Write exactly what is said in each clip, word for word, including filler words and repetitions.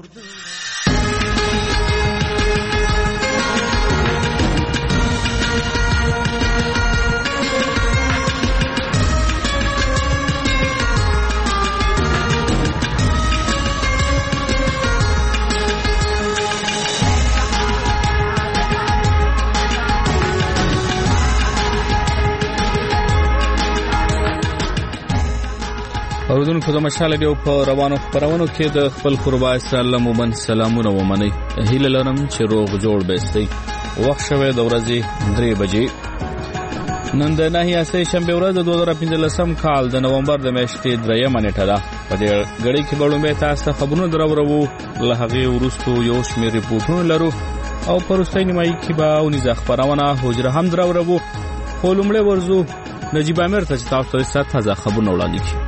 اوردونکو د مشال ډیو په روانو خبرونو کې د خپل قربا سلام ومن سلامونه ومني هیله لرم چې روغ جوړ بهستي وخت شوه د ورځې درې بجې نن د نهي اسې شنبه ورځ د دوه زره پنځلسم کال د نومبر د میاشتې درېمه نیټه ده په دې غړي کې بلومې تاسو خبرونه درورو له هغه ورستو یو شمېر ریپورتونه لرو او پرستای نیمایي کې به اونیزه خبرونه حجره هم درورو خو لومړی ورزو نجیب امیر ته تاسو ته ست تازه خبرونه وړاندې کړي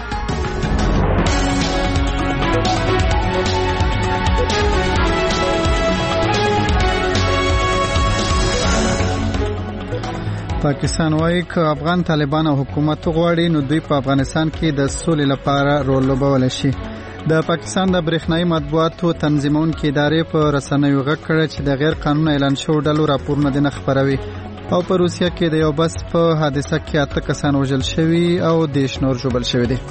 پاکستان وايي چې افغان طالبان او حکومت غواړي نو دوی په افغانستان کې د سولې لپاره رول لوبول شي. د پاکستان د برېښنايي مطبوعاتو تنظیمونکو ادارې په رسنیو غږ کړی چې د غیر قانوني اعلان شوو ډلو راپورونه د خبروي او په روسیا کې د یو بس په حادثه کې اته کسان وژل شوي او دیش نور ژوبل شوي دي.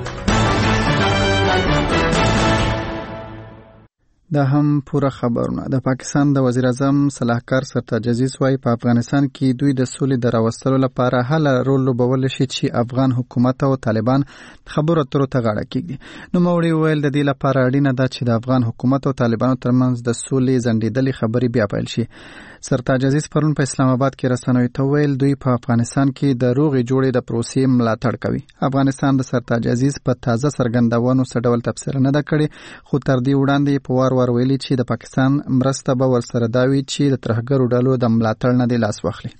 دا هم پوره خبرونه. د پاکستان د وزیر اعظم صلاحکار سرتاج عزیز وايي په افغانستان کې دوی د سولې د راوستلو لپاره هله رول لوبول شي چې افغان حکومت او طالبان خبرو اترو ته غاړه کېږدي. نو موري ویل د دې لپاره اړینه ده چې د افغان حکومت او طالبانو ترمنځ د سولې ځنډېدلې خبرې بیا پیل شي. سرتاج عزیز پرون په اسلام آباد کې رسنیو ته ویل دوی په افغانستان کې د روغې جوړې د پروسې ملاتړ کوي. افغانستان د سرتاج عزیز په تازه څرګندونو څه ډول تفسیر نه ده کړې خو تر دې وړاندې په وار وار ویلي چې د پاکستان مرسته به ورسره دا وي چې د ترهګرو ډلو د ملاتړ نه دی لاس واخلي.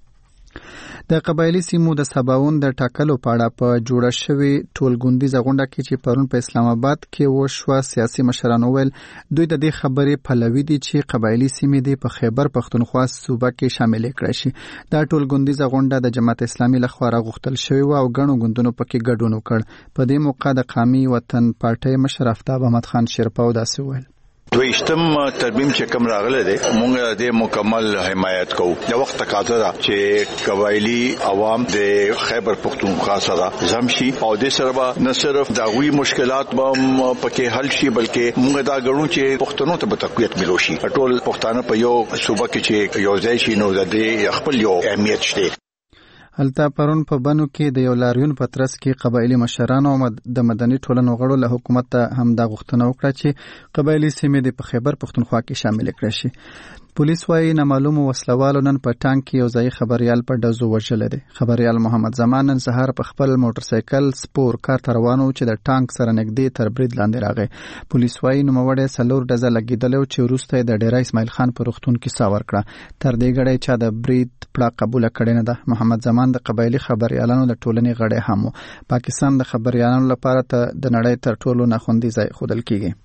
د قبایلی سیمو د سباون د ټاکلو په اړه په جوړه شوې ټولګوندیزه غونډه کې چې پرون په اسلام آباد کې وشوه سیاسي مشرانو ویل دوی د دې خبرې پلوي دي چې قبایلی سیمې د په خیبر پښتونخوا صوبه کې شامل کړي شي. دا ټولګوندیزه غونډه د جماعت اسلامي لخوا راغوښتل شوې و او ګڼو ګوندونو پکې ګډون وکړ. په دې موقع د قومي وطن پارټۍ مشر آفتاب احمد خان شیرپاو داسې ویل دویشتم ترمیم چې کوم راغله ده موږ د مکمل حمایت کوو. د وخت تقاضا ده چې قبایلی عوام د خیبر پختونخوا سره زمشي او د سره نه صرف د غوي مشکلات به پکې حل شي بلکې موږ دا غواړو چې پښتنو ته به تقویت ملو شي. ټول پښتانه په یو صوبه کې چې یو ځای شي نو د خپل یو اهمیت شته. هلته پرون په بنو کې د یو لاریون په ترڅ کې قبایلی مشرانو او د مدني ټولنو غړو له حکومت ته هم دا غوښتنه وکړه چې قبایلی سیمې د په خیبر پښتونخوا کې شامل کړي شي. پولیس وايي نامعلوم وسلوالو نن په ټانک کې یو ځای خبريال په ډزو وژل دي. خبريال محمد زمان نن سهار په خپل موټر سایکل سپور کار ته روانو چې د ټانک سره نږدې تر برید لاندې راغی. پولیس وايي نوموړی سلور ډزه لګیدل چې وروسته د ډیره اسماعیل خان په روغتون کې ساور کړه. تر دې غړي چې د برید پړه قبول کړي نه ده. محمد زمان د قبایلی خبريالانو د ټولنې غړي هم. پاکستان د خبريالانو لپاره ته د نړۍ تر ټولو ناخوندي ځای خودل کیږي.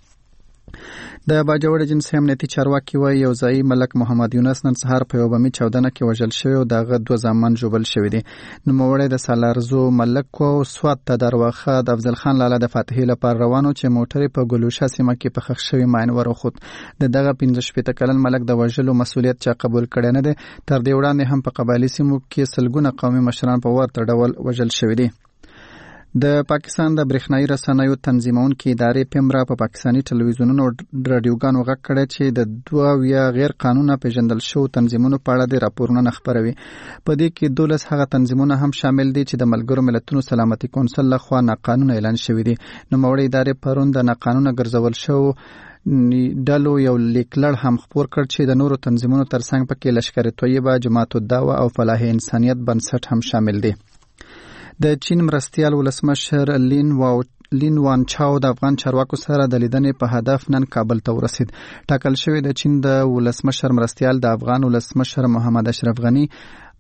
د باجوړ جنسي امنیتي چارواکي وایي یو ځای ملک محمد یونس نن سهار په یو بمي چاودنه کې وژل شوی او دغه دوه زامن ژوبل شوی دي. نوموړی د سالارزو ملک او سوات ته دروخه د افضل خان لاله د فاتحې لپاره روانو چې موټر په ګلوشه سیمه کې په خښ شوی ماین ورخوت. د دغه پنځه شپېته کلن ملک د وژلو مسولیت چا قبول کړی نه دی. تر دې وړاندې هم په قبایلی سیمو کې سلګونه قومي مشران په ورته ډول وژل شوی دي. د پاکستان د برېښنايي رسنیو تنظیمونکو ادارې پیمرا په پاکستاني ټلویزیونونو او رادیوګانو غږ کړی چې د دوه ویا غیر قانوني پیژندل شو تنظیمونو په اړه د راپورونه خبروي. په دې کې دولس هغه تنظیمونه هم شامل دي چې د ملګرو ملتونو سلامتي کونسل لخوا ناقانونه اعلان شوی دي. نو موري ادارې پرون د ناقانونه ګرځول شو ډلو یو لیکلړ هم خبر کړ چې د نورو تنظیمونو ترڅنګ پکې لشکر طیبه، جماعت الدعوه او فلاح انسانیت بنسټ هم شامل دي. د چین مرستیال ولسمشر لین واو لین وان چاو د افغان چارواکو سره د لیدنې په هدف نن کابل ته ورسید. ټاکل شوی د چین د ولسمشر مرستیال د افغان ولسمشر محمد اشرف غنی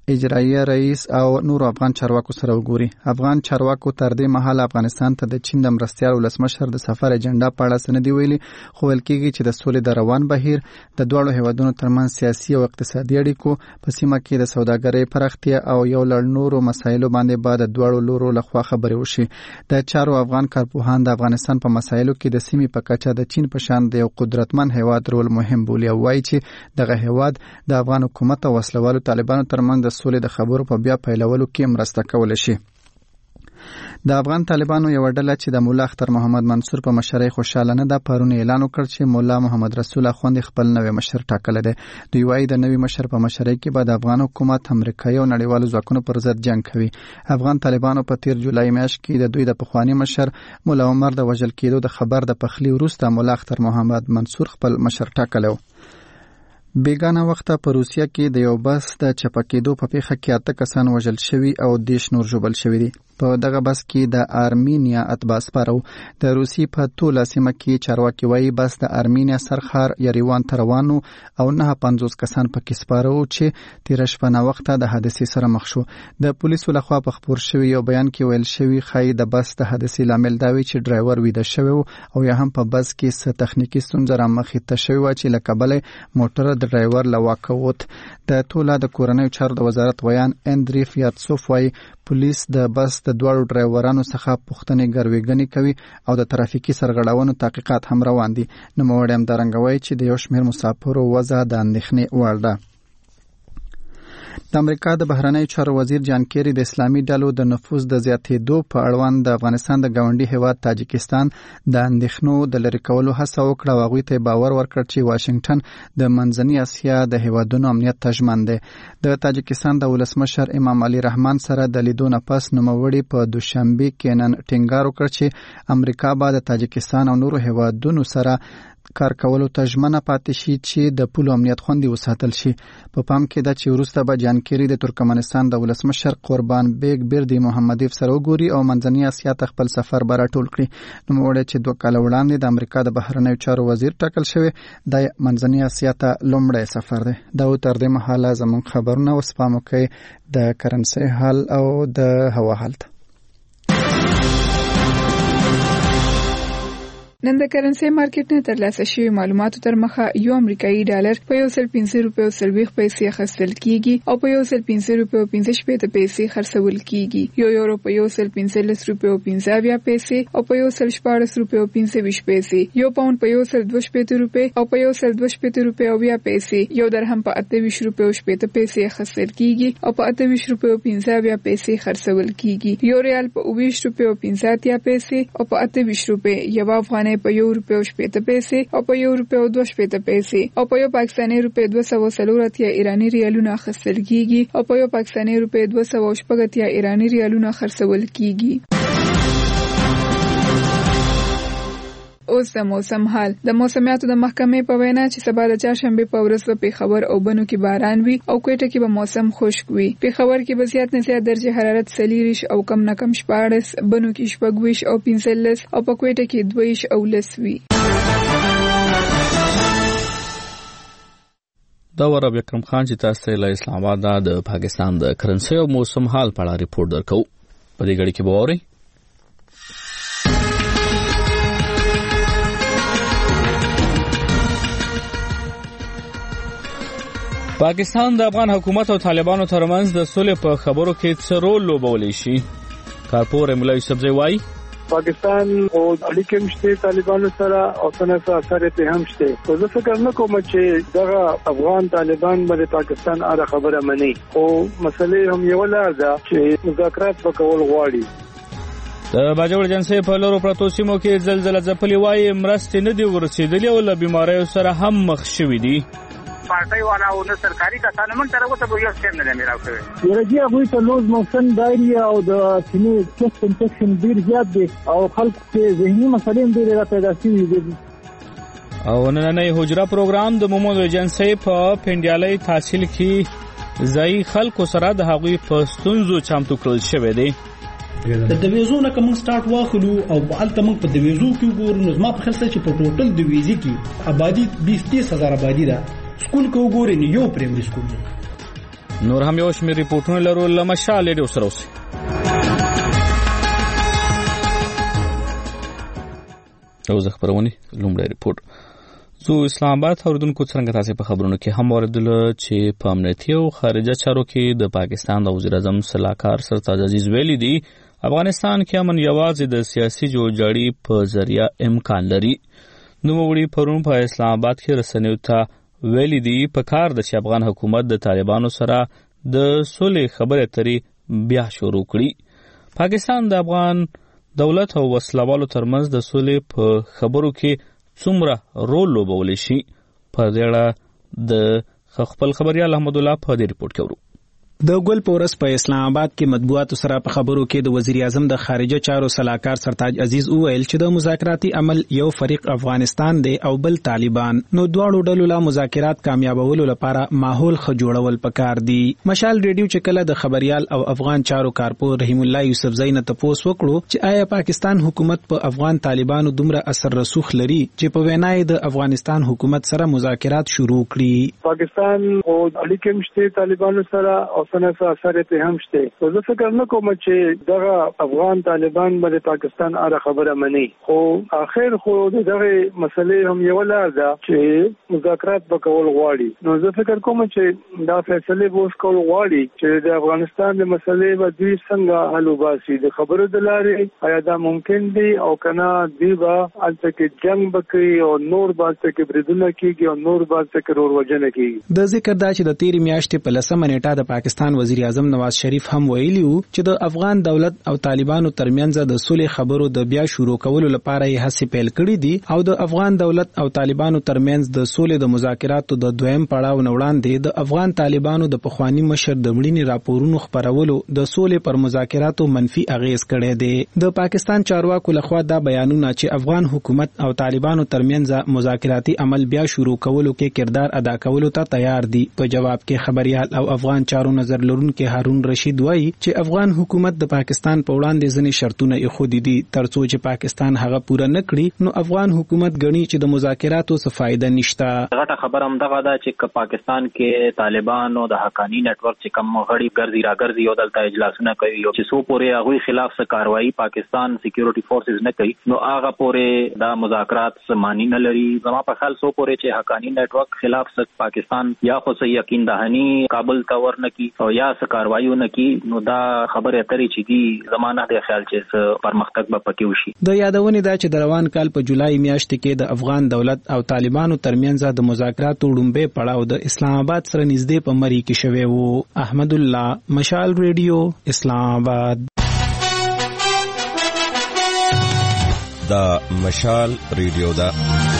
اجرایي رئیس او نور افغان چارواکو سره وګوري. افغان چارواکو تر دې مهاله افغانستان ته د چین د مرستیال ولسمشر د سفر اجنډا په اړه څه نه دي ویلي، خو ویل کېږي چې د سولې د روان بهیر د دواړو هیوادونو ترمنځ سیاسي او اقتصادي اړیکو په سیمه کې د سوداګرۍ پراختیا او یو لړ نورو مسایلو باندې بعد د دواړو لورو لخوا خبرې وشي. د چارو افغان کارپوهان د افغانستان په مسایلو کې د سیمې په کچه د چین په شان د یو قدرتمن هیواد رول مهم بولي او وایي چې دغه هیواد د افغان حکومت او وسلوالو طالبانو ترمنځ د سولې د خبرو په بیا پیلولو کې مرسته کولی شي. د افغان طالبانو یو ډله چې د مولا اختر محمد منصور په مشرۍ خوشاله نه ده، پرون اعلان وکړ چې مولا محمد رسول اخوند خپل نوی مشر ټاکلی دی. دوی وایي د نوی مشر په مشرۍ کې به د افغان حکومت امریکایي او نړیوالو ځواکونو پر ضد جنګ کوي. افغان طالبانو په تیر جولای میاشت کې د دوی د پخوانی مشر مولا عمر د وژل کېدو د خبر د پخلی وروسته مولا اختر محمد منصور خپل مشر ټاکلی و. بیگانه وخته په روسیه کې د یو بس د چپه کېدو په پیښه کې اته کسان وژل شوي او دیش نور ژوبل شوي دي. په دغه بس کې د ارمینیا اتباع سپاره د روسي په ټوله سیمه کې چارواکي وایي بس د ارمینیا سرخار یریوان ته روان او نه پنځوس کسان پکې سپاره وو چې تېره شپه ناوخته د حادثې سره مخ شو. د پولیسو لخوا په خپور شوي یو بیان کې ویل شوي ښایي د بس د حادثې لامل دا وي چې ډرایور ویده شوی و او یا هم په بس کې څه تخنیکي ستونزه رامخې ته شوې وه چې له کبله موټر د ډرایور له واکه ووت. د ټوله د کورنیو چارو د وزارت ویان اندری فیاتسوف وایي پولیس د بس د دواړو ډرایورانو څخه پوښتنې ګروېږنې کوي او د ترافیکي سرغړونو تحقیقات هم روان دي. نوموړی همدارنګه وایي چې د یو شمېر مسافرو وضع د اندېښنې وړ ده. د امریکا د بهرنیو چارو وزیر جان کیری د اسلامي ډلو د نفوذ د زیاتېدو په اړوند د افغانستان د ګاونډي هیواد تاجکستان د اندېښنو د لرې کولو هڅه وکړه او هغوی ته باور ورکړ چې واشنګټن د منځني اسیا د هیوادونو امنیت ته ژمن دی. د تاجکستان د ولسمشر امام علي رحمان سره د لیدو نه پس نوموړي په دوشنبه کې نن ټینګار وکړ چې امریکا به د تاجکستان او نورو هیوادونو سره کار کولو ته ژمنه پاتې شي چې د پولو امنیت خوندي وساتل شي. په پام کې ده چې وروسته به جان کیری د ترکمنستان د ولسمشر قربان بیگ بیردی محمدیف سره وګوري او منځني اسیا ته خپل سفر به راټول کړي. نوموړی چې دوه کاله وړاندې د امریکا د بهرنیو چارو وزیر ټاکل شوی د منځني اسیا ته لومړی سفر دی. دا تر دې مهاله زموږ خبرونه اوس پام وکړئ د کرنسۍ حال او د هوا حالت. نن د کرنسۍ مارکیټ نه ترلاسه شوي معلوماتو تر مخه یو امریکایي ډالر په یو سل پنځه روپۍ او څلوېښت پیسې اخیستل کیږي او په یو سل پنځه روپۍ او پنځه شپېته پیسې خرڅول کیږي. یو یورو په یو سل پنځلس روپۍ او پنځه اویا پیسې او په یو سل شپاړس روپۍ او پنځه ویشت پیسې، یو پاوند په یو سل دوه شپېته روپۍ او په یو سل دوه شپېته روپۍ او اویا پیسې، یو درهم په اته ویشت روپۍ او شپېته پیسې اخیستل کیږي او په اته ویشت روپۍ او پنځه اویا پیسې خرڅول کیږي. یو ریال په اوه ویشت روپۍ او پنځه اتیا پیسې او په اته ویشت روپۍ، یو افغانۍ په یو روپۍ او شپېته پیسې او په یو روپۍ او دوه شپېته پیسې او په یو پاکستاني روپۍ دوه سوه څلور اتیا ایراني ریالونه اخیستل کیږي او په یو پاکستاني روپۍ دوه سوه شپږ اتیا ایراني ریالونه خرڅول کیږي. اوس د موسم حال. د موسمیاتو د محکمې په وینا چې سبا د چهارشنبه په ورځ په پیښور او بنو کې باران وي او کوټه کې به موسم خشک وي. پیښور کې به زیات نه زیات درجه حرارت څلېرویشت او کم نه کم شپاړس، بنو کې شپږ ویشت او پنځلس او په کوټه کې دوه ویشت او لس وي. دا ور اکرم خان چې تاسو له اسلام آباد د پاکستان د کرنسۍ او موسم حال په اړه ریپورت درکو. په دې غړي کې به ووري پاکستان د افغان حکومت او طالبانو ترمنځ د صلح په خبرو کې څه رول لوبولی شي. کارپور مولا یوسفزی وایي پاکستان او اړیکې مشته طالبانو سره او څنګه اثر ته هم شته. خو زه فکر نه کوم چې دغه افغان طالبان باندې پاکستان اړه خبره مني، خو مسلې هم یو لار ده چې مذاکرات وکول غواړي. د باجوړ جنسي په لورو پروتو سیمو کې زلزلہ ځپلې وایي مرستې نه دی ورسېدلې او له بیماریو سره هم مخ شوي دي. پارټي والا او نه سرکاري کسان من تر اوسه به یو څه نه میراو کوي. ورځي هغه ته لوز موسم ډایریا او د سینې چست انفیکشن ډیر زیات دي او خلک ته ذهني مسلې ډیر راپیدا شوي دي. او نننۍ حجره پروګرام د مومو ایجنسی په پنډیالۍ تحصیل کې ځای خلکو سره د هغوی په ستونزو چمتو کړل شوی دی. د دویزو نه کوم سٹارټ واخلو او الته موږ په دویزو کې وګورو نو زما په خیال چې په ټوټل د ویزي کې آبادی بیس تیس هزار آبادی ده. سکول کې وګورئ یو پرایمري سکول دی. نور هم یو شمېر ریپورټونه لرو. له مشال ریډیو سره اوسئ. او زه خبرونه لومړی ریپورت زو اسلام آباد اوریدونکو څنګه تاسو په خبرونو کې هم اوریدل چې په امنیتي او خارجه چارو کې د پاکستان د وزیر اعظم صلاحکار سرتاج عزیز ویلي دی افغانستان کې امن یوازې د سیاسي جوړجاړي په ذریعہ امکان لري. نو وړي پرون په اسلام آباد کې رسنیو ته ویلي دی په کار د افغان حکومت د طالبانو سره د صلح خبرې اترې بیا شروع کړي. پاکستان د افغان دولت او وسلوالو ترمنځ د صلح په خبرو کې څومره رول لوبولی شي په دې اړه د خپل خبريال احمد الله په دې ریپورت کې ورو. د ګل پورس په اسلام آباد کې مطبوعاتو سره په خبرو کې د وزیر اعظم د خارجه چارو صلاحکار سرتاج عزیز وویل چې د مذاکراتي عمل یو فریق افغانستان دی او بل طالبان، نو دواړو ډلو له مذاکرات کامیابولو لپاره ماحول ښه جوړول پکار دي. مشال ریډیو چې کله د خبريال او افغان چارو کارپور رحیم الله یوسفزئی نه تپوس وکړو چې آیا پاکستان حکومت په پا افغان طالبانو دومره اثر رسوخ لري چې په وینای د افغانستان حکومت سره مذاکرات شروع کړي. پاکستان او اړیکې مشته طالبانو سره څنګه اثر ته هم شته. زه فکر نه کوم چې دغه افغان طالبان باندې پاکستان اره خبره مني، خو اخر خو دغه مسلې هم یو لار ده چې مذاکرات وکول غواړي. نو زه فکر کوم چې دا فیصله ووس کول غواړي چې د افغانستان د مسلې په دوی څنګه حل وباسي. د خبرو د لارې آیا دا ممکن دی او کنه دی با الته کې جنگ وکړي او نور بالته کې بریدونه کیږي او نور بالته کې رور وجنه کیږي. د ذکر دا چې د تیر میاشتې په لسمه نیټه د پاکستان وزیر اعظم نواز شریف هم ویلی وو چې د افغان دولت او طالبانو ترمنځ د صلح خبرو د بیا شروع کولو لپاره یې هڅې پیل کړې دي او د افغان دولت او طالبانو ترمنځ د صلح د مذاکراتو د دویم پړاو نه وړاندې د افغان طالبانو د پخوانی مشر د مړینې راپورونو خبرولو د صلح پر مذاکراتو منفي اغیز کړی دی. د پاکستان چارواکو لخوا دا بیانونه چې افغان حکومت او طالبانو ترمنځ مذاکراتي عمل بیا شروع کولو کې کردار ادا کولو ته تیار دي. په جواب کې خبريال او افغان چارو نظر لرونکي هارون رشید وایي چې افغان حکومت د پاکستان په وړاندې ځینې شرطونه ایښودي دي ترڅو چې پاکستان هغه پوره نه کړي، نو افغان حکومت ګڼي چې د مذاکراتو څه فائدہ نشته. غټه خبره هم دغه ده چې پاکستان کې طالبان او د حقانی نت ورک چې کوم غړي ګرځي راګرځي او دلته اجلاسونه کوي او چې سو پورې هغه خلاف څه کاروایی پاکستان سکیورټي فورسز نه کوي، نو هغه پورې دا مذاکرات معنی نه لري. زما په خیال سو پورې چې حقانی نت ورک خلاف څه پاکستان یا خو څه یقین دهنی کابل ته ورنکي او یا څه کاروایونه کی، نو دا خبره اترې چې دی زمانه د خیال چې پرمختګ به پکې وشي. د یادونې دا چې د روان کال په جولای میاشت کې د افغان دولت او طالبانو ترمنځ د مذاکراتو لومبه پړاو د اسلام آباد سره نږدې په مری کې شوی وو. احمد الله، مشال ریډیو، اسلام آباد. دا مشال ریډیو دا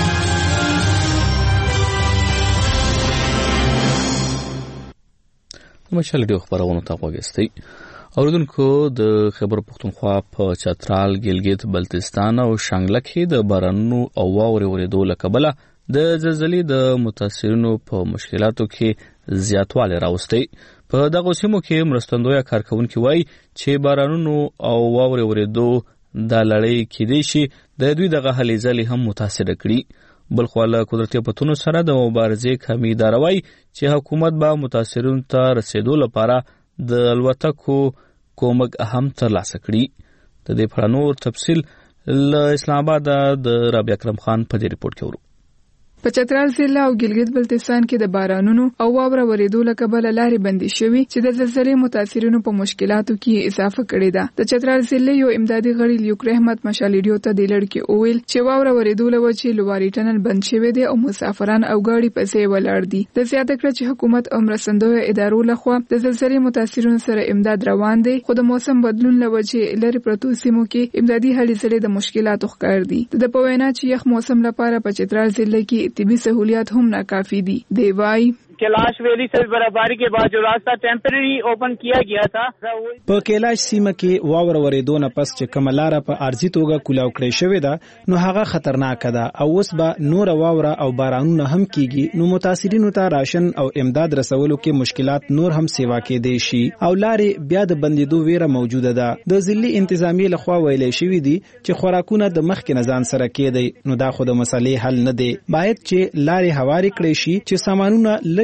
مشال ډیو خبرونه تا وګستئ. اوریدونکو د خبر پښتونخوا په چترال، ګلګت، بلتستان او شانګله کې د بارانونو او واورې ورېدو له کبله د زلزلې د متاثرینو په مشکلاتو کې زیاتوالی راوستی. په دغه سیمو کې مرستندویه کارکونکي وایي چې بارانونو او واورې ورېدو د لړۍ کېدای شي د دوی دغه هلې ځلې هم متاثره کړي. بلخو له قدرتي پتونو سره د مبارزې کمی داروي چې حکومت به متاثرینو ته رسیدو لپاره د الوتکو کومک هم ترلاسه کړي. د دې په نور تفصیل له اسلام آباد د رابعه اکرم خان په دې ریپورت کې ورو. په چترال ضلع او ګلګت بلتستان کې د بارانونو او واوره ورېدو له کبله لارې بندي شوې چې د زلزلې متاثرینو په مشکلاتو کې اضافه کړې ده. د چترال ضلع یو امدادي غړي لیوک رحمت مشال ریډیو ته د لړ کې اویل چې واوره ورېدو له وجې لواري ټنل بند شوی دی او مسافران او ګاډي پسې ولاړ دي. د زیاته کړ چې حکومت او مرستندویه ادارو لخوا د زلزلې متاثرینو سره امداد روان دی، خو د موسم بدلون له وجې لري پرتو سیمو کې امدادي هلې ځلې د مشکلاتو ښکار دي. د پوینا چې یخ موسم لپاره په چترال ضلع کې طبي سہولیات هم ناکافی دی. دیوائی कैलाश वैली से बर्फबारी के बाद जो रास्ता टेम्परेरी ओपन किया गया था په کیلاش سیمه کې واور ورېدو نه پس چې کملاره په ارزي توګه کولاو کړی شوې ده نو هغه خطرناک ده او اوس به نور واوره او بارانونه هم کیږي، نو متاثرینو ته راشن او امداد رسولو کې مشکلات نور هم سیوا کېدای شي او لارې بیا د بندیدو ویره موجوده ده. د ضلعي انتظامیه لخوا ویلې شوې دي چې خوراکونه د مخکې نزان سره کېدی، نو دا خو د مسلې حل نه دی. باید چې لارې هواري کړی شي چې سامانونه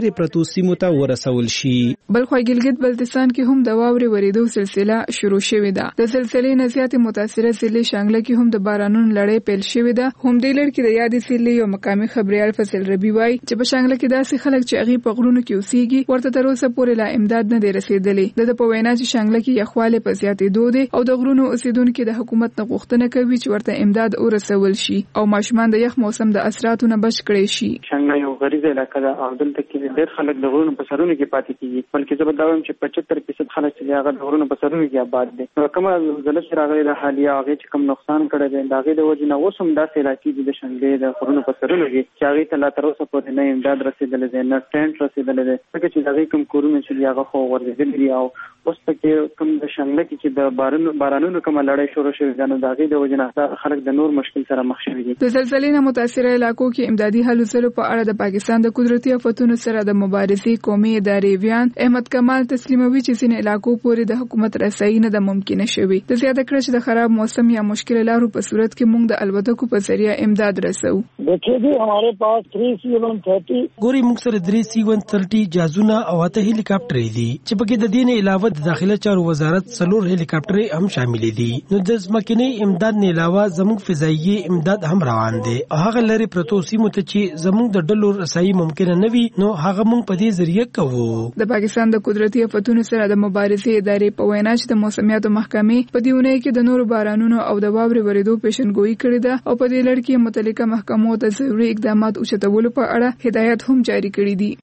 لري پرتو سیمو ته ورسول شي. بلخو ګلګت بلتستان کې هم د واورې ورېدو سلسله شروع شوې ده. د سلسلې نه زیاتې متاثره ضلع شانګله کې هم د بارانونو لړۍ پیل شوې ده. هم د لړ کې د یادې ضلع یو مقامي خبريال فصل ربي وای چې په شانګله کې داسې خلک چې هغه په غرونو کې اوسېږي ورته تر اوسه پورې لا امداد نه دی رسیدلې. د په وینا چې شانګله کې یخواله په زیاتېدو دي او د غرونو اوسیدونکو د حکومت نه غوښتنه کوي چې ورته امداد ورسول شي او ماشومان د یخ موسم د اثراتو نه بچ کړي شي. شانګله یو غریزه علاقه ده او دلته کې ډېر خلک د غرونو په سرونو کې پاتې کیږي، بلکې زه به دا وایم چې پچهتر فیصد خلک چې هغه د غرونو په سرونو کې آباد دي. نو کومه زلزلې چې راغلي د حالیه هغه چې کوم نقصان کړی دی د هغې د وجې نه اوس هم داسې علاقې دي د شانګلې د غرونو په سرونو کې چې هغې ته لا تر اوسه پورې نه امداد رسېدلی دی، نه ټینټ رسېدلی دی، ځکه چې د هغې کوم کورونه چې دي هغه خو غورځېدلي دي او اوس پکې کوم د شانګله کې چې د بارانونو کومه لړۍ شروع شوې ده نو د هغې د وجې نه خلک د نور مشکل سره مخ شوي دي. د زلزلې نه متاثره علاقو کې امدادي هلو ځلو په اړه د پاکستان د قدرتي آفتونو سره د مبارزې قومي ادارې ویان احمد کمال تسلیموي چې ځینې علاقو پورې د حکومت رسایي نه د ممکنه شوي. د زیاته کړه چې د خراب موسم یا مشکل لارو په صورت کې موږ د الوتکو په ذریعہ امداد رسو. देखिए जी हमारे पास थ्री सी वन थर्टी ګوري موږ سره درې سی ون ثلاثين جازونه او اته هلیکاپټر دي چې پکې د دې نه علاوه د داخله چارو وزارت څلور هلیکاپټر هم شامل دي. نو د ځمکني امداد نه علاوه زموږ فضایي امداد هم روان دي. هغه لري پروتو سیمو ته چې زموږ د ډلو رسایي ممکن نه وي نو هغه موږ په دې ذریعہ کوو. د پاکستان د قدرتي آفتونو سره د مبارزې ادارې په وینا چې د موسمیاتو محکمې په دیونه کې د نورو بارانونو او د واورې ورېدو پیشنګوئی کړې ده او په دې لړ کې متعلقه محکمو ته ضروري اقدامات اوچتولو په اړه هدایت هم جاری کړي دي.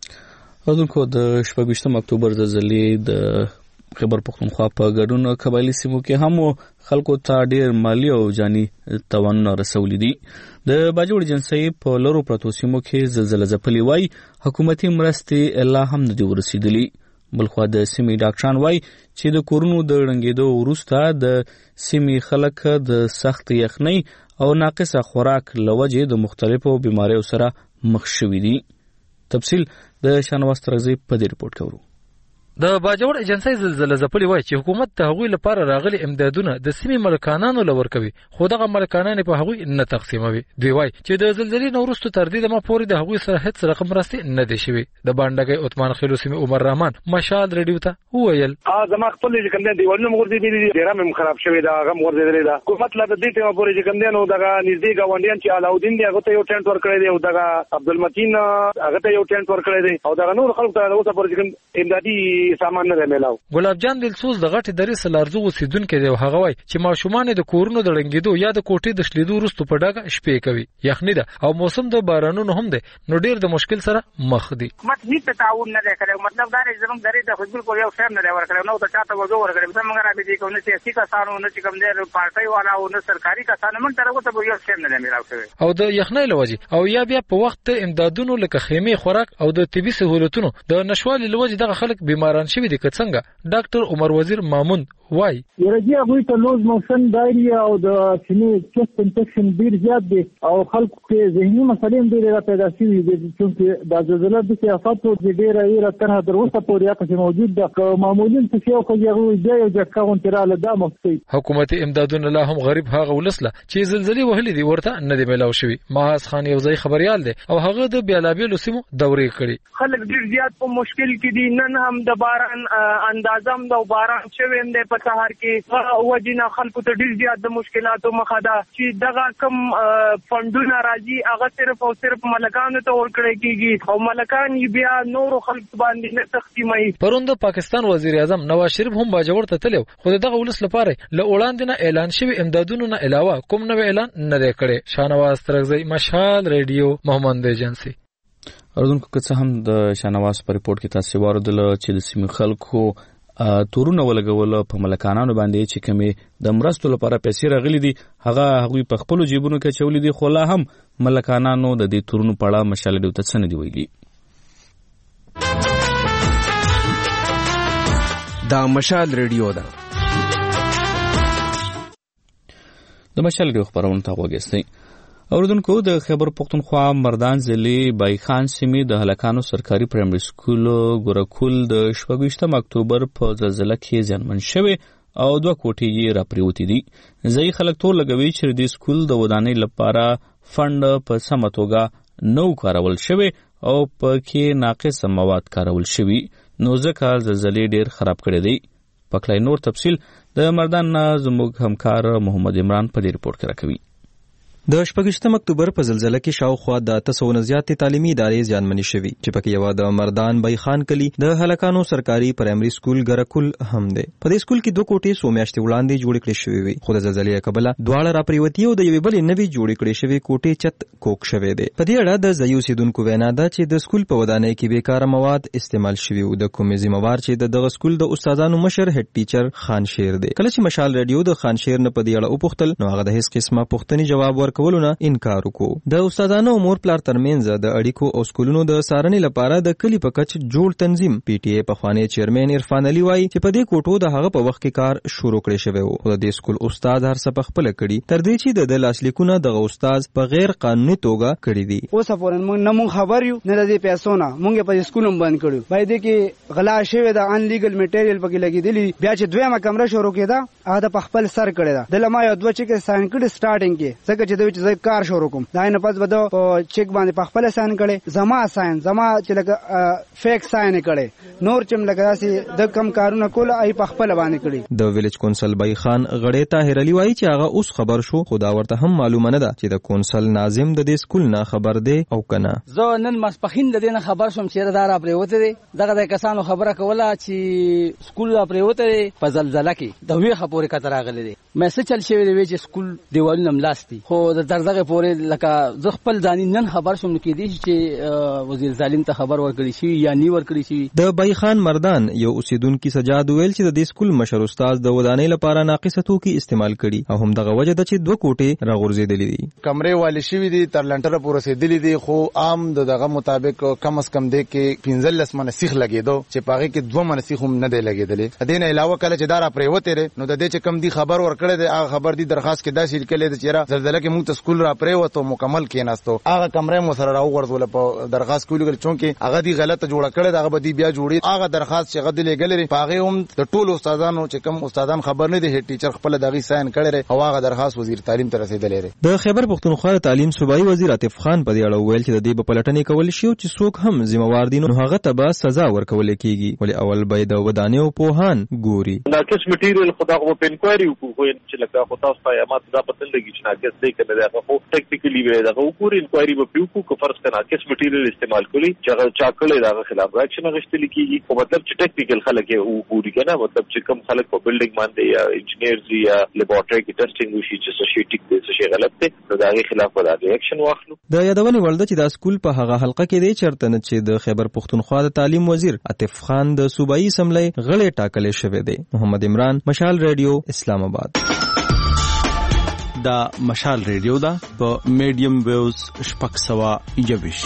اذنکو د شپږم اکتوبر د ضلع د خیبر پختونخوا په ګډون قبایلی سیمو کې هم خلکو ته ډېر مالی او جاني تاوانونه رسولي دي. د باجوړ جنسي په لورو پرتو سیمو کې زلزلې ځپلي وای حکومتي مرستې لا هم نه دي ورسېدلي. بلخو د سیمې ډاکټران وای چې د کورونو د ړنګېدو وروسته د سیمې خلک د سخت یخنۍ او ناقصه خوراک لوجې د مختلفو بیماریو سره مخ شوي دي. تفصیل د شانواز ترغزي په دې رپورت کې ورو. د باجوړ ایجنسی زلزلې ځپلي وای چې حکومت ته هغوی لپاره راغلي امدادونه د سیمې ملکانانو لور کوي خو دغه ملکانان په هغوی نه تقسیموي. دوی وای چې د زلزلې نو وروسته تر دې دمه پورې د هغوی سره هیڅ رقم مرستې نه دي شوي. د باندګي عثمان خیلو سیمې عمر رحمان مشال رادیو ته وویل ا زما خپل چې کوم دی ورنه مغور دي دي ډیره مم خراب شوی دا هغه مغور دي دا حکومت لا د دې ټیمه پورې چې کوم دی نو دغه نږدې گاونډیان چې علاودین دی هغه ته یو ټینټ ور کړی دی او دغه عبدالمتین هغه ته یو ټینټ ور کړی دی او دغه نور خلکو ته اوسه پورې کوم امدادي سامان نه دی. ګلاب جان دلسوز د غټي درې سلارزو اوسیدونکو دی او هغه وای چې ماشومان د کورونو د ړنګېدو یا د کوټې د شلیدو وروسته په ډاګه شپې کوي. یخني ده او موسم د بارانونو هم دی نو ډیر د مشکل سره مخ دي. مطلب تعاون نه لري مطلب دا زموږ درې د خپل کو یو شیم نه ورکړو نو ته چاته وځو ورکړو څنګه راځي چې کوم سیاسي کسانو نه چې کوم دی پارټي والا او نه سرکاري کسانو من تر اوسه به یو شیم نه میراوي او د یخنۍ لوجي او یا بیا په وخت امدادونو لکه خیمه خوراک او د طبي سہولتونو د نشوالي لوجي دغه خلک بیماران شوي دي. څنګه ډاکټر عمر وزیر مامون وای یرجی هغه ته لوز موسم دایری او د سینې چست انفیکشن ډیر زیات دي او خلکو کې ذهني مسلې ډیر را پیدا شوي دي چې د زلزلې د سیاستو د ډیر ایره تر هغه وروسته پورې هغه موجود ده معمولین څه یو کوي هغه دی یو ځکه غونټراله د مخکې حکومتي امدادونه لا هم غریب هغه ولسله چې زلزلې وهلې دي ورته نه دی ملاو شوی. ماز خان یو ځای خبريال دی او هغه د بیلابیلو سیمو دورې کړي. خلک ډیر زیات په مشکل کې دي. نن هم د باران اندازم د باران شویم دی په سهار کې وجینا خلکو ته ډیر زیات د مشکلاتو مخه ده چې دغه کم فندونه راځي هغه صرف او صرف ملکانو ته ورکړی کیږي او ملکان بیا نور خلک باندې نه تقسیموي. پروند پاکستان وزیر اعظم نواز شریف هم باجوړ ته تلو خو دغه ولس لپاره له وړاندې نه اعلان شوی امدادونو نه علاوه کوم نو اعلان نه دی کړی. شانواز ترغزی مشال ریډیو محمد ایجنسی. اردوونکو که څه هم د شانواز په ریپورت کې تاسو واردل چې د سیمې خلکو تورونه ولګول په ملکانانو باندې چې کومې د مرستو لپاره پیسې راغلي دي هغه هغوی په خپل جیبونو کې چولې دي خو لا هم ملکانانو د دې تورونو په اړه مشال ډیو ته څه نه دی ویلي. دا مشال ریډیو ده. د مشال ډیو خبرونه ته وګورئ. اوردونکو د خیبر پختونخوا مردان ضلع بایخان سیمې د هلکانو سرکاري پرایمري سکول ګورکول د شپږم اکتوبر په زلزلې کې زیانمن شوی او دوه کوټې یې راپریوتې دي. ځایي خلک تور لګوي چې د سکول د ودانۍ لپاره فند په سمه توګه نو کارول شوی او پکې ناقص مواد کارول شوی نو ځکه زلزلې ډیر خراب کړی دی. پکلای نور تفصیل د مردان نه زموږ همکار محمد عمران په دې ریپورت کې راکوي. د شپږشتم اکتوبر په زلزلې کې شاوخوا د اته سوه نه زیاتې تعلیمي ادارې زیانمنې شوي چې پکې یوه د مردان بای خان کلي د هلکانو سرکاري پرایمري سکول ګرکل هم دی. په دې سکول کې دوه کوټې څو میاشتې وړاندې جوړې کړې شوې وې خو د زلزلې له کبله دواړه راپریوتي او د یوې بلې نوې جوړې کړې شوې کوټې چت کوک شوی دی. په دې اړه د ځایي اوسېدونکو وینا ده چې د سکول په ودانۍ کې بېکاره مواد استعمال شوي وو. د کومې ذمهوار چې د دغه سکول د استادانو مشر هډ ټیچر خان شیر دی. کله چې مشال رادیو د خان شیر نه په دې اړه وپوښتل نو هغه د هیڅ قسمه پوښتنې جواب ورکولو نه انکار د استادانو او مور پلار ترمنځ د اړیکو او سکولونو د څارنې لپاره د کلي په کچ جوړ تنظیم پی ټي ای پخوانی چیرمن عرفان علي وایي چې په دې کوټو د هغه په وخت کې کار شروع کړی شوی و خو د دې سکول استاد هر څه په خپله کړي تر دې چې د لاسلیکونه دغه استاد په غیر قانوني توګه کړي دي. اوس پورې موږ نه مونږ خبر یو نه د دې پیسو نه مونږ په سکول هم بند کړو. باید کې غلا شوی د ان لیګل میټیریل پکې لګیدلی بیا چې دویمه کمره شروع کېده هغه د خپل سر کړی ده د لما یو دوه چې ساين کړي سٹارټینګ کې څنګه چې دوی چې کار شروع کوم دا نه پس بده په چیک باندې په خپل ساين کړي زما ساين زما چې لکه فیک ساين کړي نور چې لکه داسې د کم کارونه کول ای په خپل باندې کړي. د ویلیج کونسل بای خان غړې طاهر علي وایي چې هغه اوس خبر شو خو دا ورته هم معلومه نه ده چې د کونسل ناظم د دې سکول نه خبر دی او کنه. زه نن ماسپخین د دې نه خبر شوم چې دا را پریوته دي دغه د کسانو خبره کوله چې سکول را پریوته دي په زلزلہ کې د وی خبرې کتر راغلي دي مې څه چل شوی دی چې سکول دیوالونه ملاستی خو د دردغه پورې لکه زه خپل ځاني نن خبر شوم کې دي چې وزیر ظالم ته خبر ورکړی شي یا نی ورکړی شي. د بای خان مردان یو اوسیدونکو سجاد ویل چې د دې سکول مشر استاد د ودانۍ لپاره ناقصه توکي استعمال کړي او هم دغه وجه ده چې دوه کوټې راغورځېدلې دي. کمرې والي شوي دي تر لنټره پورې رسېدلې دي خو عام دغه مطابق کم از کم دی کې پنځلس منه سیخ لګېدو چې په هغې کې دوه منه سیخ هم نه دی لګېدلی. د دې نه علاوه کله چې دا را پرېوتی دی نو د دې چې کم دی خبر ورکړی دی هغه خبر دی درخواست کې داسې لیکلی دی چې یاره زلزله کې موږ ته سکول را پرېوتو مکمل کېناستو هغه کمرې مو سره راوغورځوله په درخواست کې ولیکل چونکې هغه دی غلطه جوړه کړې ده هغه به دی بیا جوړي هغه درخواست چې هغه دی لېږلی دی په هغې هم د ټولو استادانو چې کوم استادان خبر نه دی هډ ټیچر خپله د هغې ساین کړی دی او هغه درخواست وزیر تعلیم ته رسېدلی دی. د خیبر پښتونخوا د تعلیم صوبایي وزیر عاطف خان په دې اړه وویل چې د دې به پلټنې کول شي او چې څوک هم ذمهوار دي نو هغه ته به سزا ورکول کېږي ولې اول به د ودانیو پوهان ګوري. ناقص میټیریل خو دا خو په انکوایري وکړو چې لکه خو تاسو ته ما دا پته لګي چې ناقص دی که نه دی هغه خو ټیکنیکلي وی دا وګوري انکوایري به پرې وکړو که فرض کړه ناقص میټیریل استعمال کړي چې هغه چا کړی د هغه خلاف اکشن اخیستل کېږي خو مطلب چې ټیکنیکل خلک یې وګوري که نه مطلب چې کوم خلک په بلډینګ باندې یا انجینیرز یا لیبارټري کې ټیسټینګ وشي چې څه شی ټیک دی څه شی غلط دی نو د هغې خلاف به د هغې اکشن واخلو. د یادونې وړ ده چې دا سکول په هغه حلقه کې دی چېرته نه چې د خیبر پښتونخوا د تعلیم وزیر عاطف خان د صوبایي اسمبلی غړی ټاکلی شوی دی. محمد عمران مشال ریډیو اسلام آباد. دا مشال ریډیو ده په میډیم ویوز شپږ سوه یوویش.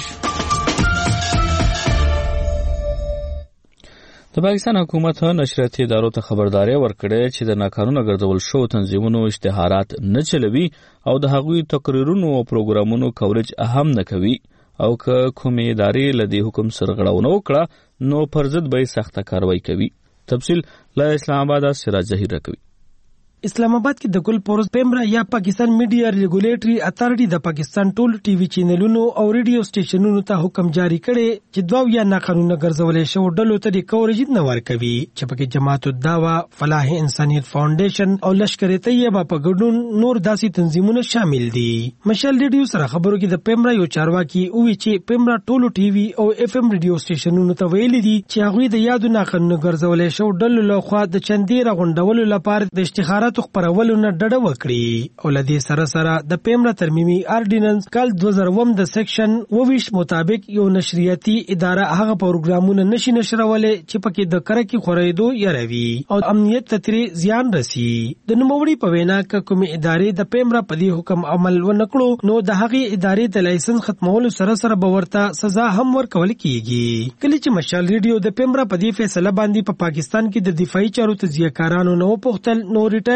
د پاکستان حکومت نشریاتي ادارو ته خبرداري ورکړې چې د ناقانونه ګرځول شو تنظیمونو اشتهارات نه چلوي او د هغوی تقریرونو او پروګرامونو کوریج هم نه کوي او که کومې ادارې له دې حکم سرغړونه وکړه نو پر ضد به سخته کاروایی کوي. تفصیل له اسلام آباد سراج ظهیر راکوي. اسلام آباد کې د ګل پورز پیمرا یا پاکستان میډیا ریګولیټری اتارټي د پاکستان ټول ټي وي چینلونو او ریډیو سټیشنونو ته حکم جاری کړي چې دوه یا ناقانونه ګرځولې شو ډلو ته د کوریج نه ورکوي چې پکې جماعت الدعوه فلاح انسانیت فاونډیشن او لشکر طیبه په ګډون نور داسې تنظیمونه شامل دي. مشال ریډیو سره خبرو کې د پیمرا یو چارواکي وی چې پیمرا ټول ټي وي او اف ام ریډیو سټیشنونو ته ویلي دي چې هغه د یادو ناقانونه ګرځولې شو ډلو لخوا د چندې راغونډولو لپاره د اشتخارات خبرولو نه ډډه وکړي او لدې سره سره د پیمرا ترمیمي آرډیننس کال دوه زره اووه د سیکشن اووه مطابق یو نشریاتي اداره هغه پروګرامونه نشي نشرولې چې پکې د کرکې خورېدو یاروي او امنیت ته ترې زیان رسي. د نوموړي په وینا کې کومې ادارې د پیمرا په دې حکم عمل ونکړو نو د هغې ادارې د لایسنس ختمولو سره سره به ورته سزا هم ورکول کیږي. کله چې مشال ریډیو د پیمرا په دې فیصله باندې په پا پاکستان کې د دفاعي چارو تجزیه کارانو نو پوښتل نو ریټایرډ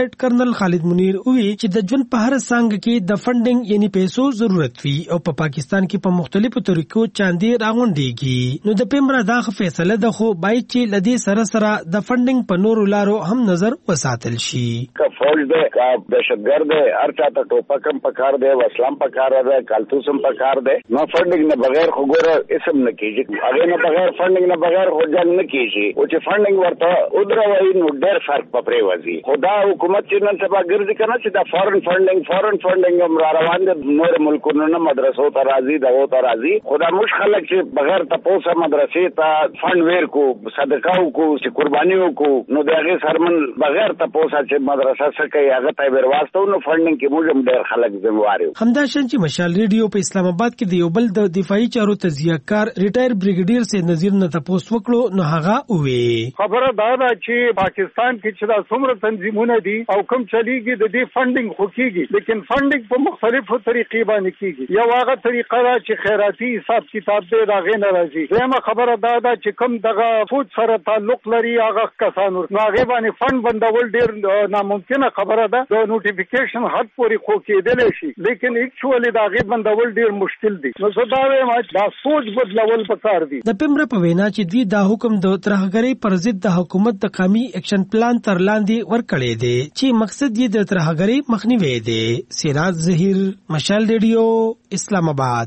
لیفټننټ کرنل خالد منیر وی چې د ژوند په هر څنګه کې د فندینګ یعنی پیسو ضرورت وي او په پاکستان کې په مختلفو طریقو چاندې راغونډيږي. نو د پیمرا دا فیصله ده خو باید چې لدی سره سره د فندینګ په نورو لارو هم نظر وساتل شي. کا فوج ده کا دهشتګرد ده ارچا ته ټوپکم پکار ده وسلام پکار ده کالتوسم پکار ده نو فندینګ نه بغیر خو ګوره اسم نه کیږي هغه نه بغیر فندینګ نه بغیر خو جنگ نه کیږي او چې فندینګ ورته ودروي نو ډېر فرق پپري وځي. خدا حکومت چې نن سبا ګرځي کنه چې دا فورن فندینګ فورن فندینګ هم را روان دي نور ملکونو نه مدرسو ته راځي دغه ته راځي. خدا مش خلک چې بغیر تاسو مدرسې ته فند ویر کو صدقه کو چې قرباني کو نو دغه سرمن بغیر تاسو چې مدرسه سکه هغه ته ورواستو نو فندینګ کې موږ ډېر خلک ذمہوار یو. همداشان چې مشال ریډیو په اسلام آباد کې د یو بل د دفاعي چارو تجزیه‌کار ریټایر بریګیډیر سي نذیر نه تاسو وکړو نو هغه وې خبره دا ده چې پاکستان کې چې دا څومره تنظیمونه دي او کوم چلیږي د دې فندینګ خو کیږي لیکن فندینګ په مختلفو طریقې باندې کیږي. یو هغه طریقه ده چې خیراتي حساب کتاب دې راغې نه راځي. دیمه خبره دا ده چې کوم دغه فوج سره تعلق لري هغه کسانو نو هغه باندې فند بندول ډېر ناممکنه خبره ده. د نوټیفیکیشن حد پورې خو کېدلی شي لیکن اکچوالي دا هغه بندول ډېر مشکل دي. نو زه دا وایم دا سوچ بدلول پکار دي. د پیمرا په وینا چې دوی دا حکم د ترهګرۍ پر ضد د حکومت د قومي اکشن پلان تر لاندې ورکړی دی چې مقصد یې د ترهګرۍ مخنیوی دی. سراج ظهیر مشال ریډیو اسلام آباد.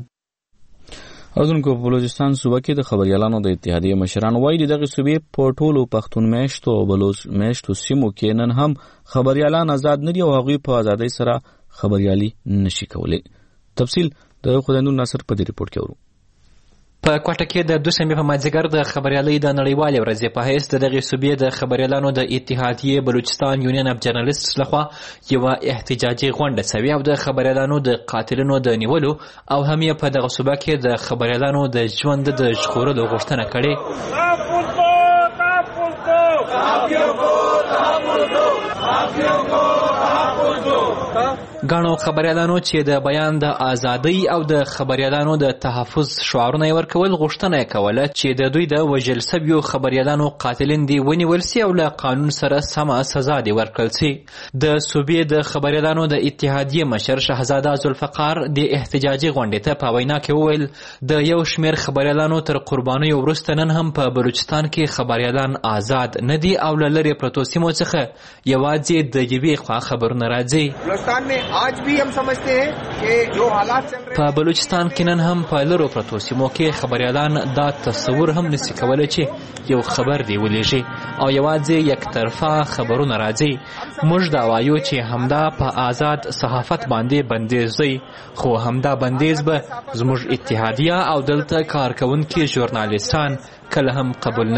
اوردونکو په بلوچستان صوبه کې د خبريالانو د اتحادیې مشران وایي دغه صوبې په ټولو پښتون میشتو او بلوچ میشتو سیمو کې نن هم خبريالان آزاد نه دي او هغوی په ازادۍ سره خبريالي نشي کولی. تفصیل د خداینور ناصر په دې ریپورت کې ورو. په کوټه کې د دوشنبه په مازیګر د خبريالۍ د نړیوالې ورځې په حیث د دغه صوبې د خبريالانو د اتحادیې بلوچستان یونین اف جرنالستس لخوا یو احتجاجي غونډه شوې او د خبريالانو د قاتلینو د نیولو او هم یې په دغه صوبه کې د خبريالانو د ژوند د ژغورلو غوښتنه کړې. ګڼو خبريالانو چې د بیان د ازادۍ او د خبريالانو د تحفظ شعارونه ورکول غوښتنه کوله چې د دوی د وژل شویو خبريالانو قاتلین دی ونیول سي او له قانون سره سمه سزا دی ورکړل سي. د صوبې د خبريالانو د اتحادیې مشر شهزاده ذوالفقار د احتجاجي غونډې ته په وینا کې وویل د یو شمېر خبريالانو تر قربانۍ وروسته نن هم په بلوچستان کې خبريالان آزاد نه دي او له لرې پرتو سیمو څخه یوازې د یوې خوا خبرونه راځي. आज भी हम समझते हैं कि जो हालात चल रहे په بلوچستان کې نن هم په لرو پرتو سیمو کې خبريالان دا تصور هم نشي کولای چې یو خبر دی ولېږي او یوازې یک طرفه خبرونه راځي. موږ دا وایو چې همدا په آزاد صحافت باندې بندیز دی خو همدا بندیز به زموږ اتحادیه او دلته کارکونکي ژورنالیستان کله هم قبول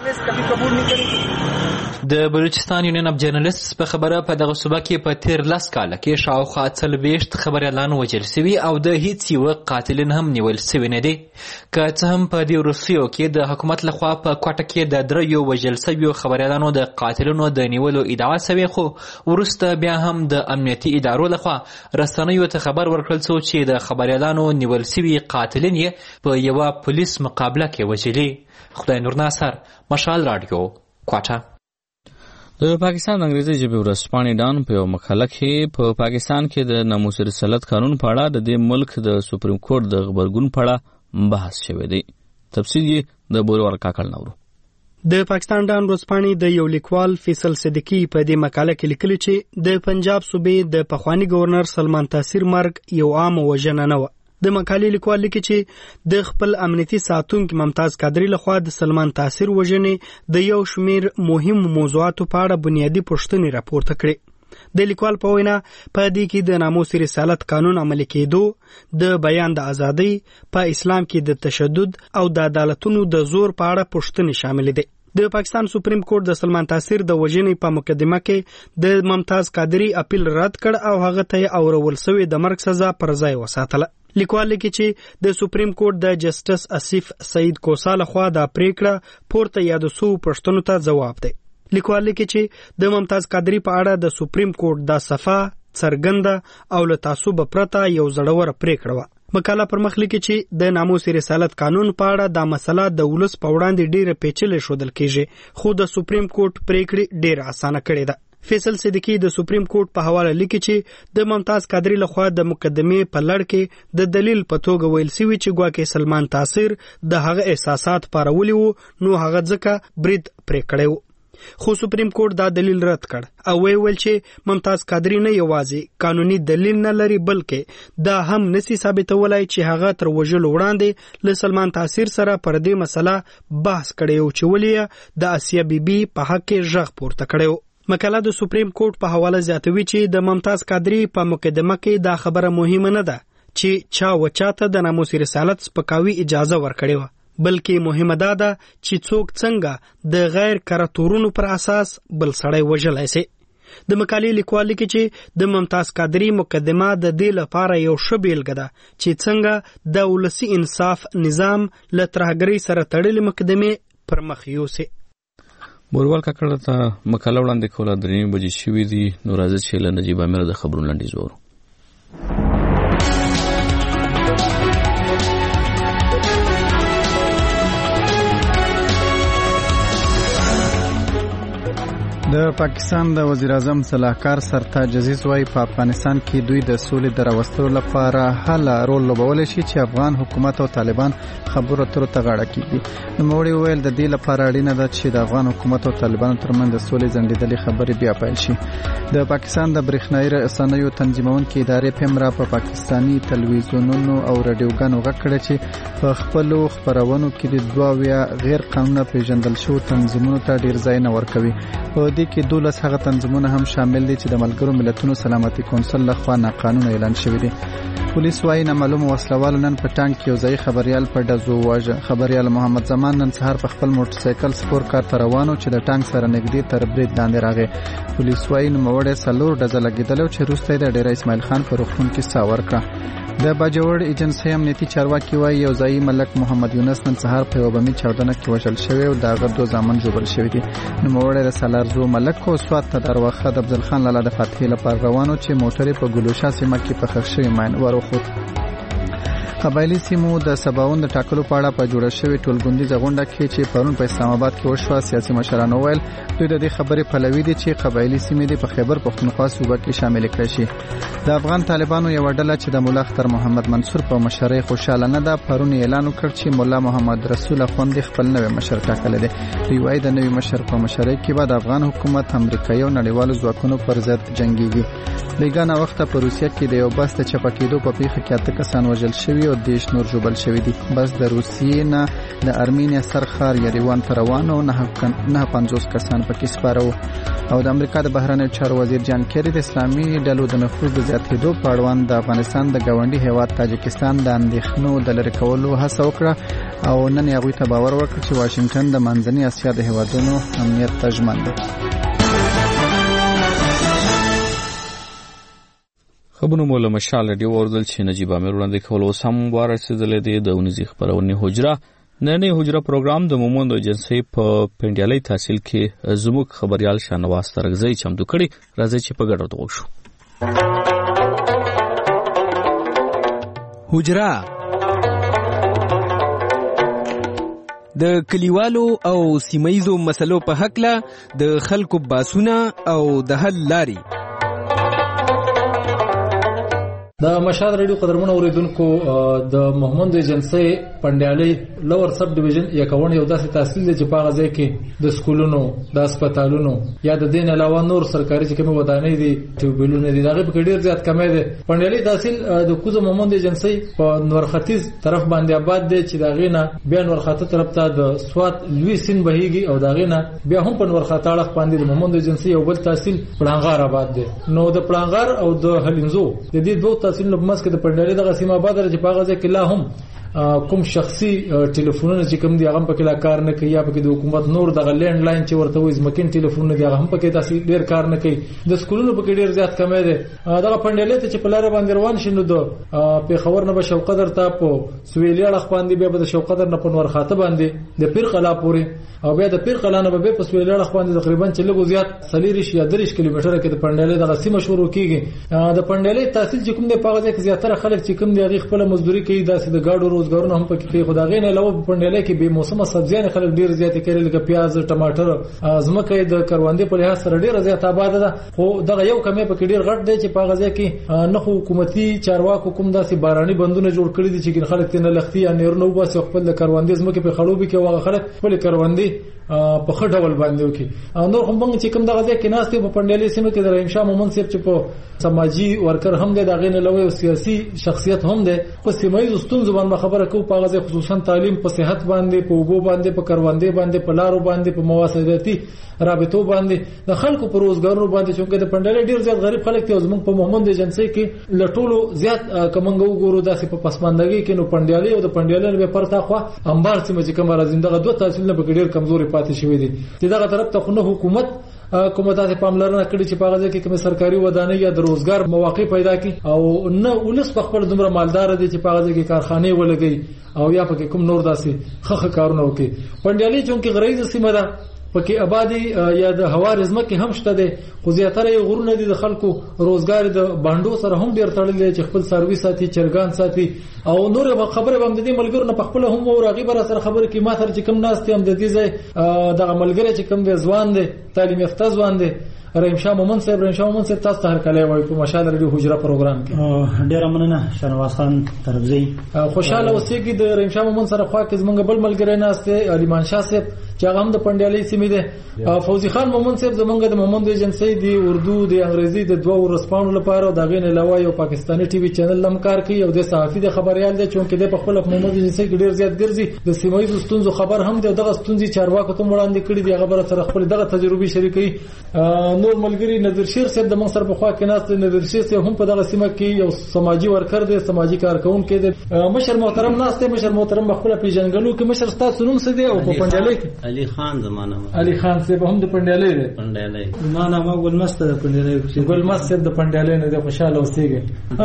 نکړي. د بلوچستان یونین اف جرنالستس په خبره په دغه صوبه کې په تیر لس کاله کې شاوخوا څلوېښت خبريالان وژل سوي او د هیڅ یوه قاتلین هم نیول سوي نه دي. که څه هم په دې وروستیو کې د حکومت لخوا په کوټه کې د دریو وژل سویو خبريالانو د قاتلینو د نیولو ادعا سوې خو وروسته بیا هم د امنیتي ادارو لخوا رسنیو ته خبر ورکړل څو چې د خبريالانو نیول سوي قاتلین یې په یوه پولیس مقابله کې وژلي. خدای نور ناصر مشال رادیو کوټه. د پاکستان انګریزي ژبې ورځپاڼې ډان په یو مقاله کې په پاکستان کې د ناموس رسالت قانون په اړه د دې ملک د سپریم کورټ د غبرګون په اړه بحث شوی دی. تفصیل یې د بورور کاکړ نورو. د پاکستان ډان ورځپاڼې د یو لیکوال فیصل صدیقی په دې مقاله کې لیکلي چې د پنجاب صوبې د پخوانی گورنر سلمان تاثیر مرګ یو عام وژنه نه و. د مقالې لیکوال لیکي چې د خپل امنیتي ساتونکي ممتاز قادری لخوا د سلمان تاثیر وژنې د یو شمیر مهم موضوعاتو په اړه بنیادی پوښتنې راپورته کړې. د لیکوال په وینا په دې کې د ناموس رسالت قانون عملي کېدو، د بیان د ازادۍ، په اسلام کې د تشدد او د عدالتونو د زور په اړه پوښتنې شامل دي. د پاکستان سپریم کورټ د سلمان تاثیر د وژنې په مقدمه کې د ممتاز قادری اپیل رد کړ او هغه ته اورول شوې د مرګ سزا پر ځای وساتله. لیکوال لیکي چې د سپریم کورټ د جسټس اسیف سعید کوسا لخوا د پریکړه پورته یادو سو پښتنو ته جواب دی. لیکوال لیکي چې د ممتاز قادری په اړه د سپریم کورټ د صفه څرګنده او له تعصب پرته یو زړور پریکړه و. مقاله پر مخ لیکي چې د ناموس رسالت قانون په اړه دا مسله د ولس په وړاندې ډیره پیچلې ښودل کیږي خو د سپریم کورټ پریکړه ډیره اسانه کړې ده. فیصل صدیقی د سپریم کورټ په حواله لیکي چې د ممتاز قادری لخوا د مقدمې په لړ کې د دلیل په توګه ویل سوي چې ګواکې سلمان تاثیر د هغه احساسات پارولي وو نو هغه ځکه برید پرې کړی وو خو سپریم کورټ دا دلیل رد کړ او ویل چې ممتاز قادری نه یوازې قانوني دلیل نه لري بلکې دا هم نسی ثابتولای چې هغه تر وژلو وړاندې له سلمان تاثیر سره پر دې مسله بحث کړی او چې ولې د اسیا بیبي په حق کې ژغ پورته کړی. مقاله د سپریم کورټ په حواله زیاتوي چې د ممتاز قادری په مقدمه کې دا خبره مهمه نه ده چې چا و چاته د ناموس رسالت سپکاوي اجازه ورکړې وه بلکې مهمه دا ده چې څوک څنګه د غیر کراتورونو پر اساس بل سړی وژلی سي. د مقالې لیکوال لیکي چې د ممتاز قادری مقدمه د دې لپاره یو ښه بیلګه ده چې څنګه د ولسي انصاف نظام له ترهګرۍ سره تړلې مقدمې پر مخ یوسي. بوروال کاکړه ته مقاله وړاندې کوله درې بجې شوي دي نو راځه چې له نجیب امیر د خبرونو لنډیز وورو. د پاکستان د وزیر اعظم صلاحکار سرتاج عزیز وايي په افغانستان کې دوی د سولې د راوستلو لپاره هله رول لوبولی شي چې افغان حکومت او طالبان خبرو اترو ته غاړه کېږدي. نوموړي وویل د دې لپاره اړینه ده چې د افغان حکومت او طالبانو ترمنځ د سولې ځنډېدلې خبرې بیا پیل شي. د پاکستان د برېښنایي رسنیو تنظیمونکې ادارې پیمرا په پاکستاني تلویزیونونو او راډیوګانو غږ کړی چې په خپلو خپرونو کې د دوه اویا غیر قانونه پیژندل شوو تنظیمونو ته ډېر ځای نه ورکوي. په دې کې دولس هغه تنظیمونه هم شامل دي چې د ملګرو ملتونو سلامتي کونسل لخوا ناقانونه اعلان شوي دي. پولیس وايي نامعلومو وسلوالو نن په ټانک کې یو ځایي خبریال په ډزو وواژه. خبریال محمد زمان نن سهار په خپل موټرسایکل سپور کار ته روان و چې د ټانک سره نږدې تر برید لاندې راغی. پولیس وايي نوموړی څلور ډزه لګېدلی و چې وروسته یې د ډېره اسماعیل خان په روغتون کې ساه ورکړه. د باجوړ ایجنسۍ امنیتي چارواکي وايي یو ځایي ملک محمد یونس نن سهار په یوه بمي چاودنه کې وژل شوی او د هغه دوه زامن ژوبل شوي دي. نوموړی د سالارزو ملک او سوات ته در وخت د افضل خان لاله د فاتحې لپاره روان و چې موټر یې په ګلوشا سیمه کې په ښخ شوي ماین ور وخوت. قبایلي سیمو د سباوون د ټاکلو په اړه په جوړه شوې ټولګوندیزه غونډه کې چې پرون په اسلام آباد کې وشوه سیاسي مشران وویل دوی د دې خبرې پلوي دي چې قبایلي سیمې د په خیبر پښتونخوا صوبه کې شامل کړي شي. د افغان طالبانو یو ډله چې د مولا اختر محمد منصور په مشرۍ خوشاله نه ده پرون اعلان وکړ چې مولا محمد رسول اخوند خپل نوی مشر ټاکلی دی. دوی وايي د نوي مشر په مشرۍ کې به د افغان حکومت امریکایي او نړیوالو ځواکونو پر ضد جنګیږي. لږه ناوخته په روسیه کې د یو بس د چپه کېدو په پیښه کې اته کسان وژل شوي او دېرش نور ژوبل شوي دي. بس د روسیې نه د ارمینیا سرخار یریوان ته روان او نه پنځوس کسان پکې سپاره وو. او د امریکا د بهرنیو چارو وزیر جان کیری د اسلامي ډلو د نفوذ د زیاتېدو په اړوند د افغانستان د ګاونډي هیواد تاجکستان د اندېښنو د لرې کولو هڅه وکړه او نن یې هغوی ته باور ورکړ چې واشنګټن د منځني اسیا د هیوادونو امنیت ته ژمن دی. خبرونه مو له مشال رادیو اوردل چې نجیب امیر وړاندې کول اوس هم ورسېدلې دي. د اونیزي خبرونې حجره نننۍ حجره پروګرام د مومند ایجنسۍ په پنډیالۍ تحصیل کې زموږ خبريال شاهنواز ترغزی چمتو کړي. راځي چې په ګډه وګورو. حجره د کلیوالو او سیمایزو مسلو په حق له د خلکو باسونه او د حل لاري. د مشال ریډیو قدرمن اوریدونکو د محمد ایجنسۍ پنډیالۍ لوور سب ډیویژن یکاون یو داسې تحصیل دی چې په هغه ځای کې د سکولونو د هسپتالونو یا د دین علاوه نور سرکاري چې کومه ودانۍ دي ټیوبلونه دي دغه په ډیر زیات کمې دي. پنډیالۍ تحصیل د کوزه محمد ایجنسۍ په نور ختیځ طرف باندې آباد دی چې دغه نه بیا نور خاطه طرف ته د سوات لوی سین بهيږي او دغه نه بیا هم په نور خاطه اړه باندې د محمد ایجنسۍ یو بل تحصیل پړانغار آباد دی. نو د پړانغار او د هلینزو د دې دوه تحصیل په مسکه د پنډیالۍ دغه سیمه آباد چې په هغه ځای کې لا هم کوم شخصي ټلیفونونه چې کوم دي هغه په کې لا کار نه کوي یا په کې د حکومت نور دغه لینډ لاین چې ورته وي ځمکین ټلیفونونه دي هغه هم په کې تاسو ډیر کار نه کوي. د سکولونو په کې ډیر زیات کمې ده. دغه پنډیالۍ ته چې په لار باندې روان شي نو د پیښور نه به شوقدر ته په سویلي اړخ باندې بیا به د شوقدر نه په نور خاطه باندې د پیر قلا پورې او بیا د پیر قلا نه به په سویلي اړخ باندې تقریبا چې لږ زیات سلیریش یا دریش کیلومتره کې د پنډیالۍ دغه سیمه شروع کیږي. د پنډیالۍ تحصیل چې کوم د پاغه ځای کې زیاتره خلک چې کوم دی هغه خپل مزدوري کوي داسې د گاډو روزي روزګارونه هم پکې کوي. خدای نه علاوه پندلې کې به موسمه سبزیان خلک ډیر زیات کوي لکه پیاز ټماټر ازمکه د کروندې په لحاظ سره ډیر زیات آباد ده. خو دغه یو کمې پکې ډیر غټ دی چې په غزا کې نه حکومتي چارواکو کوم داسې باراني بندونه جوړ کړی دي چې خلک تنه لختي یا نیر نو بس خپل د کروندې ازمکه په خړوبې کې واغ خلک خپل کروندې په خټول باندې وکي. نور هم موږ چې کوم دغه ځای کې ناس ته په پندلې سیمه کې د رحیم شاه مومن صاحب چې په سماجی ورکر هم دی دغه نه لوي سیاسي شخصیت هم دی. خو سیمایي زستون زبان خبره کو په غزا خصوصا تعلیم په صحت باندې په وګو باندې په کروندې باندې په لارو باندې په مواصلاتي رابطو باندې د خلکو په روزګارو باندې چې د پندلې ډیر زیات غریب خلک ته زموږ په محمد ایجنسی کې لټولو زیات کمنګو ګورو داسې په پسماندګي کې نو پندلې او د پندلې په پرتا خو انبار چې کوم راځي دغه دوه تحصیل نه په ډیر کمزوري پاتې شوی دي. چې دغه طرف ته خو نه حکومت کومه تاسو پاملرنه کړی چې په غزا کې کوم سرکاري ودانۍ یا د روزګار مواقع پیدا کړي او نه ولس په خپل دومره مالدار دي چې په غزا کې کارخانه ولګي او یا په کوم نور داسې خخ کارونه وکړي. پندلې چونکه غریزه سیمه ده پکې آبادی یا د هوا رزمه کې هم شته دي. خو زیاتره یې غرونه دي د خلکو روزګار د باندو سره هم ډیر تړلې چې خپل سرویس ساتي چرګان ساتي او نور خبره باندې دي ملګرو نه خپل هم او راغي بر سره خبره کې ما تر چې کم ناس ته هم د دې ځای د ملګری چې کم د ځوان دي تعلیم یافته ځوان دي رحیم شاه مومن صاحب رحیم شاه مومن صاحب تاسو ته هر کله وایي په مشال ریډیو حجره پروګرام کې ډیر مننه شنواز خان طرفزی خوشاله اوسېږي د رحیم شاه مومن سره خوا کې زمونږ بل ملګری ناشته علیمان شاه صاحب چې هغه هم د پندیالي سیمې ده. فوزي خان مومن صاحب زمونږ د محمد ایجنسی دی اردو د انګریزي د دوه ورسپانو لپاره د غین علاوه یو پاکستاني ټي وي چینل هم کار کوي او د صحافي د خبريال دی چې د په خپل محمد ایجنسی کې ډیر زیات ګرځي د سیمایي ستونزو خبر هم دی دغه ستونزې چارواکو ته وړاندې کړي دی خبره سره خپل دغه تجربه شریکي. نور ملګری نظر شیر صاحب د من سره په خوا کې ناست نظر شیر صاحب هم په دغه سیمه کې یو سماجی ورکر دی سماجی کارکون کې دی. مشر محترم ناست دی مشر محترم خپل پیژنګلو کې مشر تاسو نوم څه دی او په پندیالي کې علي خان زمانہ علي خان صاحب هم د پندیالي دی پندیالي زمانہ ما ګلمست د پندیالي ګلمست صاحب د پندیالي نه د خوشاله اوسېږي.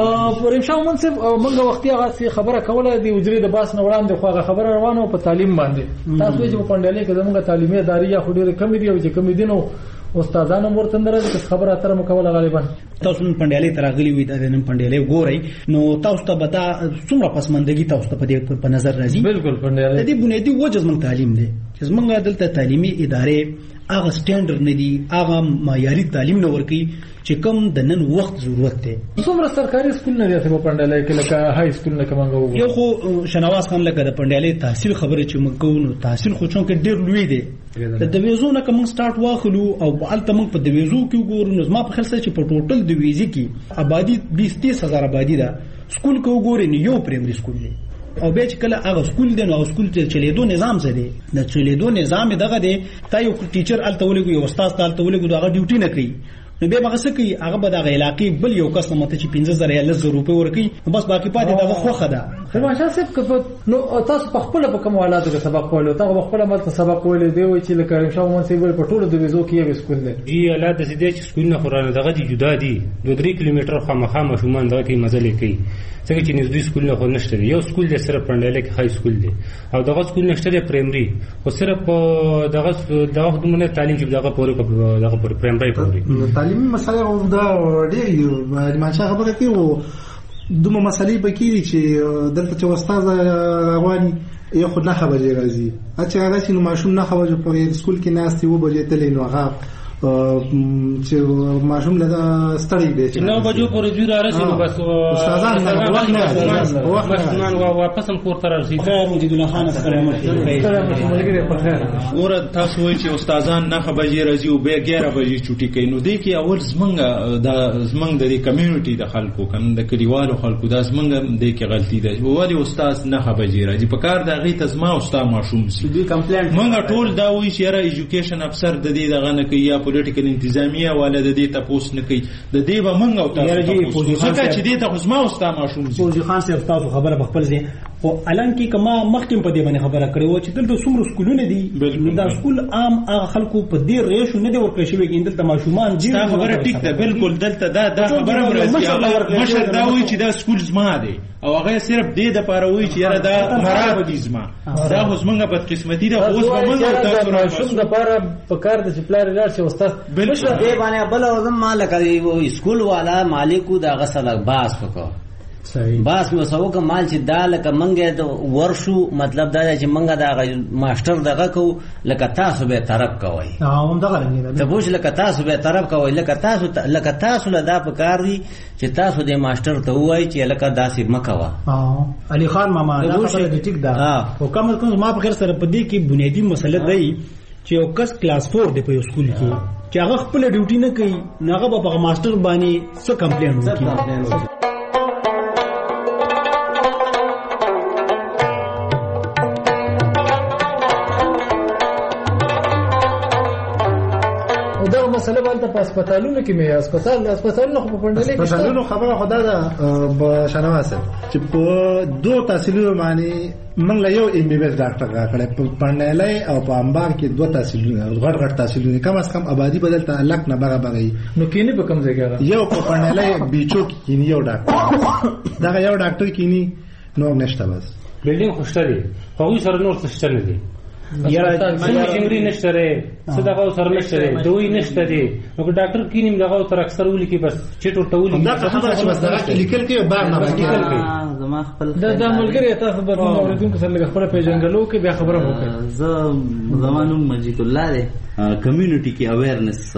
پر انشاء الله منصف موږ وختي هغه خبره کوله دی وجري د باس نه وړاندې خو هغه خبره روانه په تعلیم باندې تاسو چې په پندیالي کې زموږ تعلیمي ادارې یا خو ډېر کم دي او چې کم دي نو استادانو مرته درځي چې خبره اتره مکوله غالبا تاسو نن پندیالي تراغلی وي د نن پندیالي ګورئ نو تاسو ته بدا څومره پسمندګي تاسو ته په دې په نظر راځي. بالکل پندیالي د دې بنیادی وجه زموږ تعلیم دی چې زموږ دلته تعلیمي ادارې هغه سټانډرډ نه دي هغه معیاري تعلیم نه ورکي چې کوم د نن وخت ضرورت دی. څومره سرکاري سکول نه دی په پندیالي کې لکه های سکول نه کومه یو خو شنواز خان لکه د پندیالي تحصیل خبره چې موږ کوو نو تحصیل خو څنګه ډیر لوی دی د دویزو نه کوم سٹارټ واخلو او الته موږ په دویزو کې وګورو نو ما په خل سره چې په ټوټل دویزي کې آبادی بیس تیس هزار آبادی ده سکول کې وګورئ نو یو پرایمري سکول دی او به چې کله هغه سکول دی نو سکول ته چلیدو نظام څه دی د چلیدو نظام دغه دی تا یو ټیچر الته ولګو یو استاد الته ولګو دغه ډیوټي نه کوي نو به هغه څه کوي هغه به دغه علاقې بل یو کس مته چې پنځه زره یا لس زره روپۍ ورکوي نو بس باقي پاتې دغه خوخه ده. ماشا صاحب نو تاسو په خپل په کوم حالاتو کې سبق ویلو تاسو په خپل ملته سبق ویلو دی وای چې لکه انشاء الله مونږ په ټولو د ویزو کې یو سکول دی. جی حالات د دې چې سکول نه خورانه دغه دي جدا دي دوه درې کیلومتر خامخا مشومان دغه کې مزل کوي څنګه چې نږدې سکول نه خو نشته یو سکول دی صرف پندیالي کې های سکول دی او دغه سکول نشته دی پرایمري خو صرف دغه دغه دومره تعلیم چې دغه پورې دغه پورې پرایمري پورې تعلیمي مسایل دا ډېر یو ماشه خبره کوي او دومره مسلې پکې دي چې دلته چې استاد رواني یو خو نه خبرې راځي اچھا هغه چې نو ماشوم نه خبرې په سکول کې ناستي و بجې تلې نو هغه چې ماشوم له ستړي دی چې نو بجو پر جوړ راځي نو بس استادان نه وخت نه وخت نه واپس هم کور ته راځي دا مجید الله خان سره مشکل اور تاسو وایي چې استادان نه خبرې راځي او به ګیره بجې چټي کوي نو دی کې اول زمنګ د زمنګ د کمیونټي د خلکو کنه د کلیوالو خلکو د زمنګ د کې غلطي ده ولی استاد نه خبرې راځي په کار د غي تزما استاد ماشوم سي مونږ ټول دا وایي چې را ایجوکیشن افسر د دې دغه نه کوي پولیټیکل انتظامیه ولا د دې تاسو نه کوي د دې به مونږ او تاسو ځکه چې دې ته خصما استاد ماشوم سي فوزي خان صاحب تاسو خبره په خپل ځای او الان کې کما مخکې په دې باندې خبره کړې و چې دلته څومره سکولونه دي دا سکول عام هغه خلکو په دې ریشو نه دی ورکړی شوی کې دلته ماشومان دي دا خبره ټیک ده بالکل دلته دا دا خبره راځي مشر دا وایي چې دا سکول زما دی او هغه صرف دې د پاره وایي چې یاره دا خراب دي زما دا اوس مونږه بد قسمتي ده اوس به مونږ تاسو راشم د پاره په کار د چپلار لار چې استاد بالکل دې باندې بل اعظم مالک دی سکول والا مالکو دا غسل باس وکړه باس مې وسو کمال چې دا لکه منګه د ورشو مطلب دا چې منګه دا ماستر دغه کو لکه تاسو به طرف کوي هم دغه نه ته بوش لکه تاسو به طرف کوي لکه تاسو لکه تاسو لدا پکار دي چې تاسو د ماستر ته وایي چې لکه داسې مکوا علي خان ماما دا خبره د ټیک ده او کوم کوم ما په خیر سره پدې کې بنیادی مسله دی چې یو کس کلاس فور دی په سکول کې چې هغه خپل ډیوټي نه کوي هغه په ماستر باندې څه کمپلین وکړي. مسله باندې په هسپتالونو کې مې هسپتال هسپتالونو په پندلې کې هسپتالونو خبره خدا ده په شنواسه چې په دوه تحصیلونو باندې موږ له یو ایم بي بي اس ډاکټر راکړې په پندلې او په امبار کې دوه تحصیلونه غټ غټ تحصیلونه کم از کم آبادی بدلته لک نه بغه بغه نو کینی په کوم ځای کې یو په پندلې بیچو کې کینی یو ډاکټر دا یو ډاکټر کینی نو نشته بس بلډینګ خوشته دي خو سره نور څه نه دي یا مجبوری نشته ره صدقه سره نشته دوی نشته دي نو ډاکټر کینیم دغه تر اکثر ولي کې بس چټو ټولي دا خبره چې بس دا لیکل کې بار نه راځي زما خپل دا د ملګری تاسو به اوریدونکو سره لږ خبره پیژنګلو کې بیا خبره وکړه زه زمانو مجید الله دی کمیونټي کې اویرنس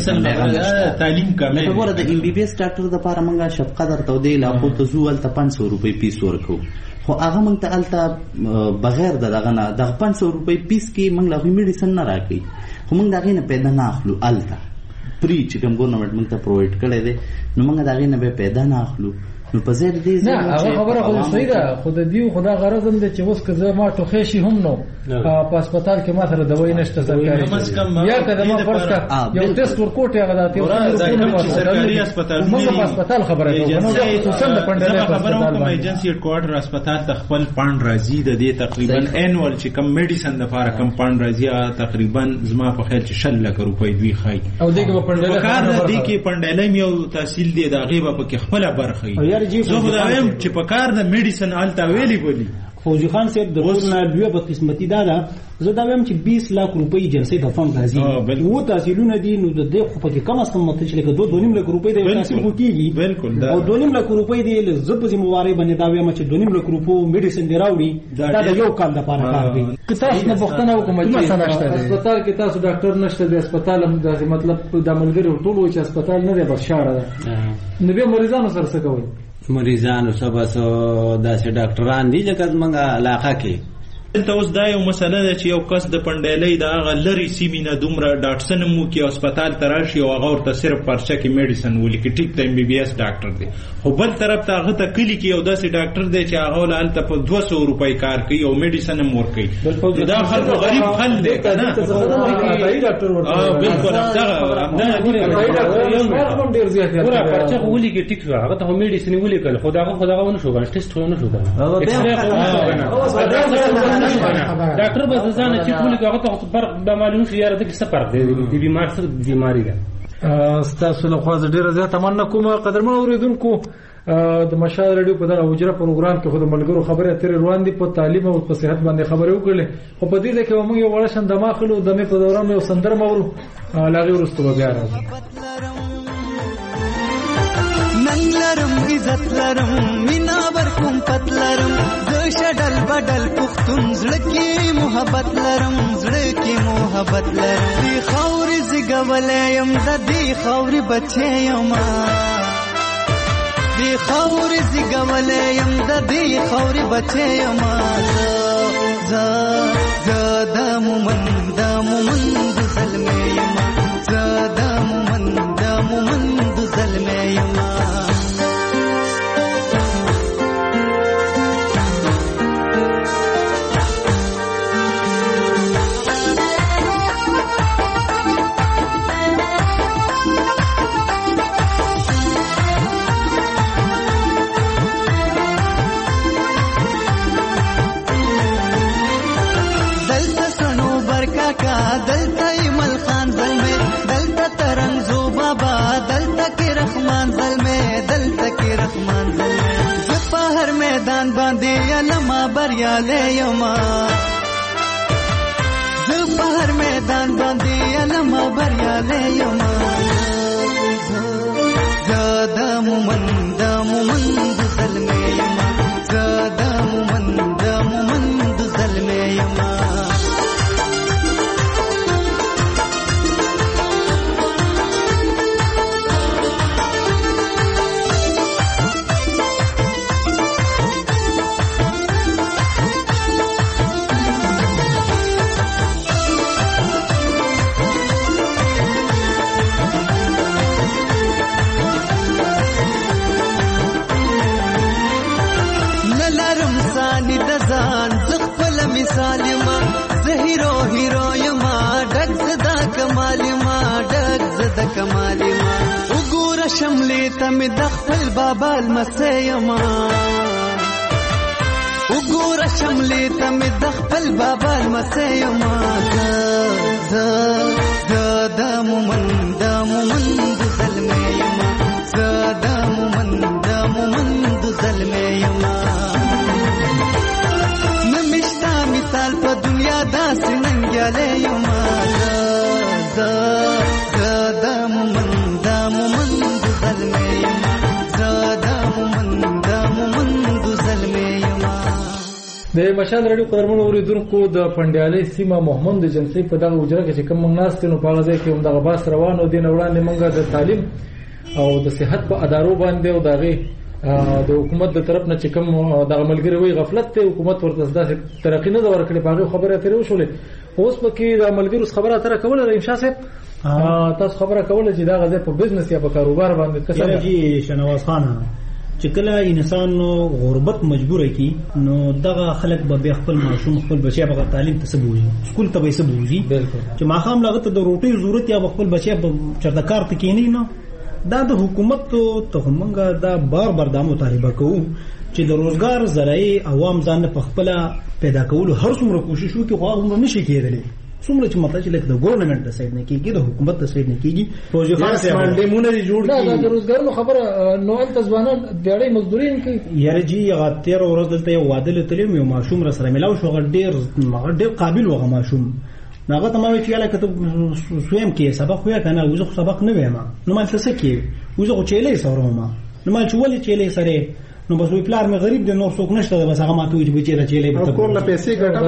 تعلیم کامل ته ورته ایم بي بي اس ډاکټر د پاره منګه شفقت درته دی لا خو ته زول ته پنځه سوه روپۍ پیس ورکو خو هغه مونږ ته الته بغیر د دغه نه د پنځه سوه روپۍ پیس کې مونږ له میډیسن نه راکړي خو مونږ دغه نه پیدا نه اخلو الته پری چې کوم ګورنمنت مونږ ته پرووایډ کړی دی نو مونږ دغه نه به پیدا نه اخلو نو په ځای دې نه هغه خبره خو صحیح ده خو د دیو خدا غرض هم دی چې اوس که زه ما ټوخې شي هم نو په هسپتال کې ما سره دوايي نشته سرکاري یا که ما فرض کا یو ټیسټ ورکوټ هغه داتې سرکاري هسپتال موږ په هسپتال خبره کوو نو خصوصا د پندلې خبره کوم ایجنسی هډ کوارټر هسپتال ته خپل پاند راځي د دې تقریبا انوال چې کم میډیسن د لپاره کم پاند راځي تقریبا زما په خیال چې شل لک روپۍ دوی خای او دغه په پندلې کار دی کې پندلې یو تحصیل دی د غیبه په خپل برخه زه خو دا وایم چې په کار د میډیسن آلته ویلی بولی فوجي خان صاحب د ټولنه دوی په قسمتي دا ده زه دا وایم چې بیس لاک روپۍ ایجنسۍ د فند راځي وو تحصیلونه دي نو د دې خو په کې کم از کم مته چې لکه دوه دوه نیم لک روپۍ د تحصیل خو کېږي بالکل او دوه نیم لک روپۍ دی زه په ذمہواري باندې دا وایم چې دوه نیم لک روپۍ میډیسن دی راوړي دا د یو کال لپاره کار دی که تاسو نه پوښتنه وکړم چې هسپتال کې تاسو ډاکټر نشته دی هسپتال هم د مطلب د ملګری ټول چې هسپتال نه دی بس شاړه ده نو به مریضانو سره څه کوي مریضانو سبا سو داسې ډاکټران دي لکه زمونږ علاقه کې دلته اوس دا یو مسله ده چې یو کس د پندلې د هغه لري سیمې نه دومره ډاکټر مو کې هسپتال ته راشي او هغه ورته صرف پرچه کې میډیسن ولیکي ټیک ته ایم بي بي اس ډاکټر دی خو بل طرف ته هغه ته کلی کې یو داسې ډاکټر دی چې هغه هلته په دوه سوه روپۍ کار کوي او میډیسن هم ورکوي دا خلکو غریب حل دی که نه بالکل پوره پرچه خو ولیکي ټیک شو هغه ته میډیسن یې ولیکل خو دغه خو دغه ونه شو کنه ټیسټ خو نه شو کنه ډاکټر به ځانه چې ټول هغه ته فرق به معلوم شي یاره د څه فرق دی د بیمار سره بیماری ده ستاسو له خوا ډیره زیاته مننه کوم قدرمن اوریدونکو د مشال رادیو په دغه حجره پروګرام کې خو د ملګرو خبره اترې روان دي په تعلیم او په صحت باندې خبرې وکړلې خو په دې کې موږ یو وړه شند دماغلو د مې په دوران یو سندر مورو لاغي ورستو بیا راځي نن لرم عزت لرم مینا ورکوم پت لرم زه شډل بدل پختون زړه کې محبت لرم زړه کې محبت لرم دی خوري زګولې يم د دې خوري بچې يم دی خوري زګولې يم د دې خوري بچې يم ز ز د مومن د مومن د سلمې يم ز د مومن د مومن د سلمې يم دلتا ایمل خان زلمے دلتا ترنگ زو بابا دلتا کی رحمان زلمے دلتا کی رحمان زلمے زپا ہر میدان باندے علما بریالے یما زپا ہر میدان باندے علما بریالے یما زادا مومن دا مومن زلمے مې د خپل بابا لمسی یما وګوره شملې ته مې د خپل بابا لمسی یما زه زه د مومن د مومن د زلمی یما زه د مومن د مومن د زلمی یما نه مې شته مثال په دنیا داسې ننګیالی یما زه زه د مومن د مومن د زلمی یما زه د مومن د مومن د زلمی یما. د مشال رادیو قدرمنو اوریدونکو د پنډیالۍ سیمه محمد جنسي په دغه اجره کې چې کوم موږ ناست نو په هغه ځای کې هم دغه بحث روان او دین وړاندې موږ د تعلیم او د صحت په ادارو باندې او دغه د حکومت د طرف نه چې کوم دغه ملګری وي غفلت ته حکومت ورته داسې ترقی نه ورکړي په هغه خبره ترې وشولې اوس په کې د ملګرو خبره تر کوله انشاء صاحب تاسو خبره کوله چې دا غزه په بزنس یا په کاروبار باندې کسب جی شنواز خان چې کله انسان غربت مجبور کی نو دغه خلک به خپل ماشوم خپل بچي په تعلیم ته سبوي سکول ته به سبوي چې ماخام لغت د روټي ضرورت یا خپل بچي چرته کار ته کینی نو دا د حکومت ته همغه دا بار بار د مطالبه کوو چې د روزګار ذرایع عوام ځان په خپل پیدا کولو هر څومره کوشش وکړي خو هغه نشي کېدلی څومره چې مطلب چې د ګورنمنت د سایډ نه کېږي د حکومت د سایډ نه کېږي فوجي خاص باندېونه جوړ کړي دا د روزګارونو خبره نو ال ځوانان ډېرې مزدوري کوي یاره جی هغه تیر ورځ دلته یو واده لته یو ماشوم را سره ملاو شو ډېر ډېر قابل وغه ماشوم هغه ته ما وی چې یاله کته سویم کې سبق ویا کنه وزه سبق نه ویم نو ما څه کې وزه چيلې سره ما نو ما چې ولې چيلې سره نو بس وی پلار مې غریب دی نو څوک نشته بس هغه ماته وی چې بچی را چيلې په کور له پیسې ګټه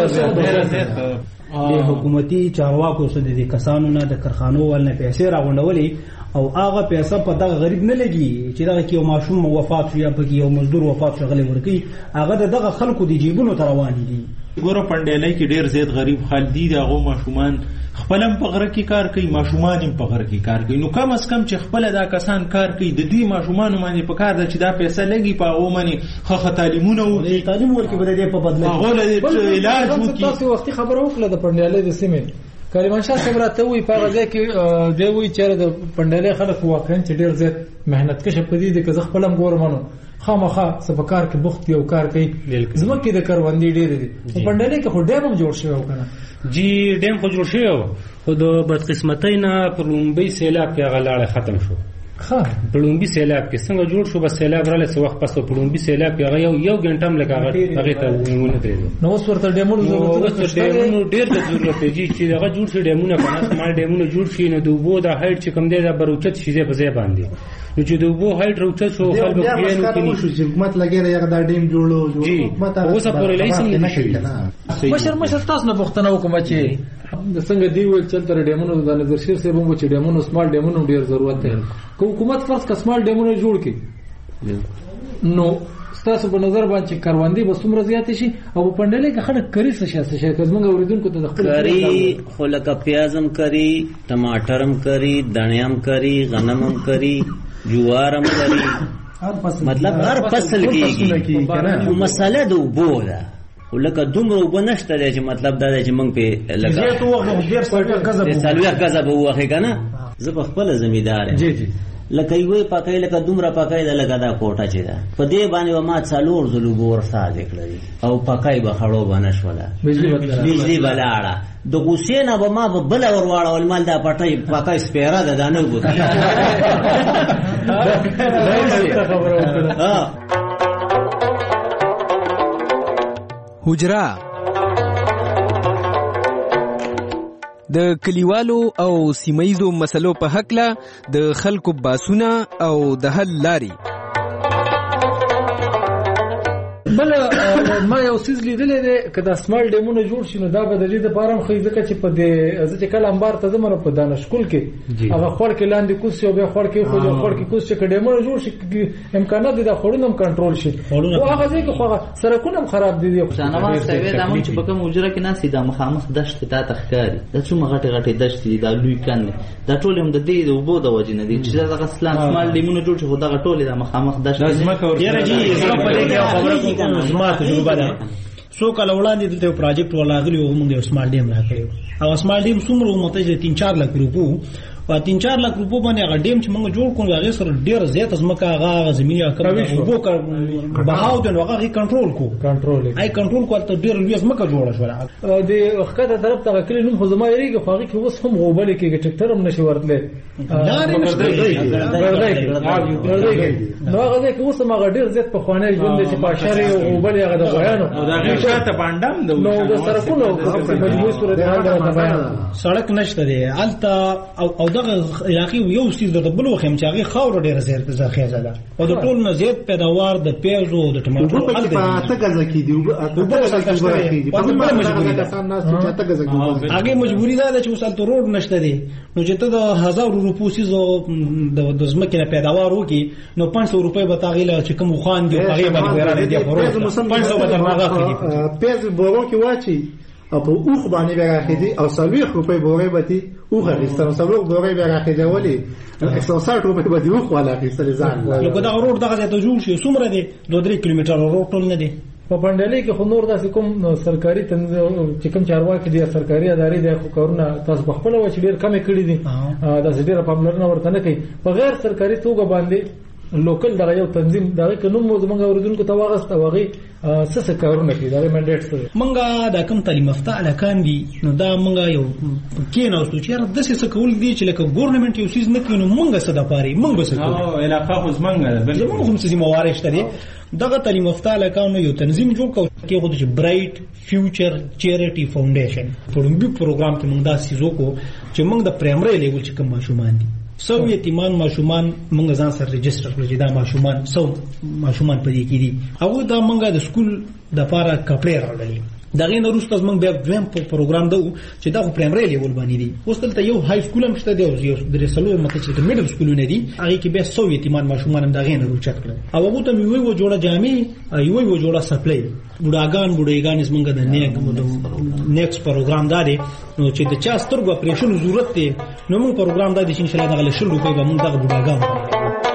د حکومتي چارواکو سره د کسانو نه د کارخانو ولنه پیسې راغونډولې او هغه پیسې په دغه غریب نه لګي چې دغه کې یو ماشوم وفات شو یا په کې یو مزدور وفات شو غلې ورکی هغه دغه خلکو د جیبونو تر روان دي ګوره پنډیلای کې ډیر زیات غریب خلک دي دغه ماشومان خپلم په غره کې کار کوي ماشومان هم په غره کې کار کوي نو کم از کم چې خپل دا کسان کار کوي د دې ماشومان باندې په کار د چې دا پیسې لګي په هغه باندې خه تعلیمونه او تعلیم ورکړي بده په بدله هغه له علاج وکړي تاسو وختي خبره وکړه د پنډیالۍ د سیمې کریمان شاه صاحب راته وی په هغه ځای کې دی وی چې د پنډیالۍ خلک واقعا چې ډیر زیات مهنت کښ په دې کې ځ خپلم ګورمنو خامخا سبکار کې بوخت یو کار کوي زمکه د کروندې ډېر دي په پنډیالۍ کې خو ډېر هم جوړ شوی وکنه جی ډېر خو جوړ شوی خو د بدقسمتۍ نه پر لومبۍ سیلاب کې هغه لاړه ختم شو ها په لومبۍ سیلاب کې څنګه جوړ شو بس سیلاب رااله څه وخت پس په لومبۍ سیلاب کې هغه یو یو غنټه هم لګا هغه ته ونه درېدو نو اوس ورته ډیمونو ضرورت ډیمونو ډېر د ضرورت دی چې هغه جوړ شي ډیمونه په ناس مال ډیمونه جوړ شي نو د وبو د هایټ چې کم دی دا بروچت شي په ځای باندې نو چې د وبو هایټ روچت شو خلکو کې نو کې حکومت لګي یا دا ډیم جوړو حکومت اوس په ریلیشن نه شي مشر مشر تاسو نه پښتنه وکم چې د څنګه دی ویل چې تر ډیمونو د نظر شیر سه بمو چې ډیمونو سمال ډیمونو ډیر ضرورت دی کو حکومت فرض کا سمال ډیمونو جوړ کړي نو تاسو په نظر باندې کاروندې به څومره زیات شي او په پندلې کې خلک کری څه شي څه کومه اوریدونکو ته خپل کری خلک پیازم کری ټماټرم کری دڼیام کری غنمم کری جوارم کری مطلب هر فصل کې مساله د وبو ده ولکه دومره وبنشته دی چې مطلب دا دی چې موږ په لکه زه ته وخت ډیر سالویا غزا به وخه کنه زه په خپل زمیدار جی جی لکه یوې پکای لکه دومره پکای د لګا دا کوټه چې ده په دې باندې ما څلور زلو ور ساده کړی او پکای به خړو بنشوله بجلی بلاړه د حسین ابو ما په بل ور واړه ول مال دا پټای پکای سپیرا ده دانه وګورئ ها حجرا د کلیوالو او سیمایزو مسلو په حق له د خلکو باسونه او د حل لاري بل ما یو سیز لیدلې ده کدا سمال ډیمونه جوړ شي نو دا بدلې د بارم خې ځکه چې په دې ځکه کله انبار ته زمره په دانش کول کې هغه خور کې لاندې کوس یو به خور کې خو جو خور کې کوس چې ډیمونه جوړ شي امکانات دي د خورونم کنټرول شي او هغه ځکه خو سرکونه خراب دي شانه سوي د مون چې په کوم وجره کې ناسي د مخامخ دشت ته تخکاری د څومره غټه غټه دشت دي د لوی کنه دا ټول هم د دې د وبو د وجې نه دي چې دا اسلام سمال ډیمونه جوړ شي خو دا ټول د مخامخ دشت یاره جی زما په دې خبره کوم زما تجربه ده څو کال وړاندې دلته پروجیکټ ولاغلی او موږ یو سمال ډیم راکړو او سمال ډیم څومره مته تین چار لک روپو په تین چار لک روپو باندې هغه ډیم چې موږ جوړ کړو هغه سره ډیر زیات ځمکه هغه زمینه کړو وبو کړ بهاو د هغه کنټرول کو کنټرول ای کنټرول کو ته ډیر لوی ځمکه جوړه شو د وخته طرف ته کلی نوم خو زما یریږي خو هغه کې اوس هم غوبل کې ټریکټر هم نشي ورتله لارې نو هغه کې اوس هغه ډیر زیات په خوانه ژوند چې په شری او غوبل هغه د غویانو نو دا غیر شاته باندې د نو د سرکونو په مجموعي صورت حال راځي سړک نشته دی الته او دغه علاقې یو سیز د بل وخت چې هغه خاور ډیره زیات ځخیزه ده او د ټول نه زیات پیداوار د پیازو د ټماټو حل دی په تګه ځکې دی او په ځکه په بل مجبوري ده ناس چې تګه ځکې هغه مجبوري ده چې وسالته روډ نشته دی نو چې ته د هزار روپو سیزو د ځمکې پیداوار وکي نو پنځه سوه روپۍ به تاغیله چې کوم خوان دی هغه باندې وراره دی خو پنځه سوه به ترناغه کړي پیاز بورو کې واچي او په اوخ باندې راخېدي او سلويخ روپۍ بورې بتی اوخ اخیستل سلويخ بورې راخېدي ولې یک سوه شصت روپۍ بتی اوخ والا اخیستل ځان نو دا روډ دغه ته جوړ شي څومره دی دوه درې کیلومتره روډ ټول نه دی په پندلې کې خو نور داسې کوم سرکاري چې کوم چارواکي دي سرکاري ادارې دي خو کارونه تاسو په خپل وچ ډیر کم کړی دي داسې ډیر پاملرنه ورته نه کوي په غیر سرکاري توګه باندې لوکل دا یو تنظیم دا قانون مو زمونږ اوریدونکو ته واغسته واغی څه څه کارونه کوي دا منډیټ څه مونږه دا کوم تعلیم یافته الکان دي نو دا مونږه یو کې نو څه چې د څه کول دي چې لکه ګورنمنت یو سیز نه کوي نو مونږه څه د پاره مونږ به څه کوو او علاقه خو زمونږه بل زمونږ هم څه موارد شته دغه تعلیم یافته الکان یو تنظیم جوړ کړو کې خو د برایټ فیوچر چیریټي فاونډیشن په لومبي پروګرام کې مونږ دا سیزو کو چې مونږ د پرایمري لیول چې کوم ماشومان دي سو یتیمان ماشومان مونږ ځان سره ريجستره کړل چې دا ماشومان سو ماشومان په دې کې دي او دا مونږ د سکول د لپاره کپړې راوړلې دا غین وروسته مونږ بیا دویم پروګرام دو چې دا پرایمري لیول باندې دي اوس دلته یو های سکول هم شته دی او یو د رسلو مته چې میډل سکولونه دي هغه کې بیا سو یتیمان ماشومان هم دا غین وروچت کړل او هغه ته یو یو جوړه جامې یو یو جوړه سپلای بډاګان بډایګان زمونږ د نیک نیکس پروګرام دا دی نو چې د چا سترګو اپریشن ضرورت دی نو موږ پروګرام دا دی چې ان شاء الله دغه لشل روپۍ به موږ دغه بډاګان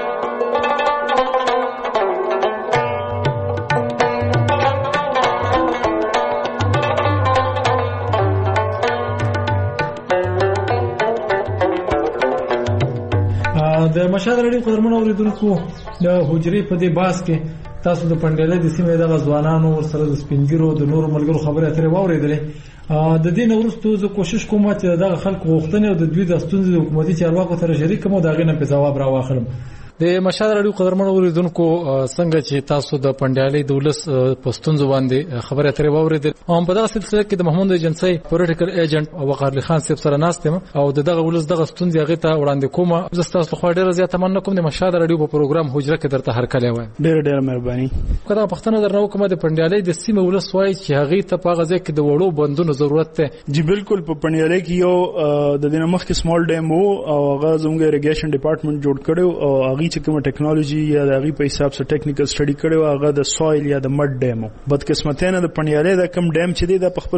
د مشهد رادیو قدرمنو اوریدونکو د حجرې په دې باس کې تاسو د پندلې د سیمې د ځوانانو سره د سپینګیرو د نورو ملګرو خبرې اترې واورېدلې د دې نو وروسته زه کوشش کوم چې دغه خلکو غوښتنې او د دوی د ستونزې د حکومتي چارواکو سره شریک کوم او دا غینه په جواب راواخلم د مشهد رادیو قدرمنو اوریدونکو څنګه چې تاسو د پندلې د ولس پښتونځ باندې خبرې اترې واورېدل او په دغه سلسله کې د محمود ایجنسی پولیټیکل ایجنټ او وقار علي خان صاحب سره ناستم او دغه ولس دغه ستونزې هغه ته وړاندې کوم زه تاسو خو ډېر زیات مننه کوم د مشهد رادیو په پروګرام حجره کې درته هر کله وای ډېر ډېر مهرباني کله پښتنه درنو کومه د پندلې د سیمه ولس وای چې هغه ته په غزه کې د وړو بندونو ضرورت ته جی بالکل په پندلې کې یو د دینه مخ کې سمال ډیم وو او هغه زموږ ایریګیشن ډپارټمنټ جوړ کړو او هغه چې کومه ټیکنالوژي یا د هغه په حساب سره ټیکنیکل سټډي کړو هغه د سویل یا د مډ ډیم بدقسمتانه د پندلې د کم ډیم چې دی د خپل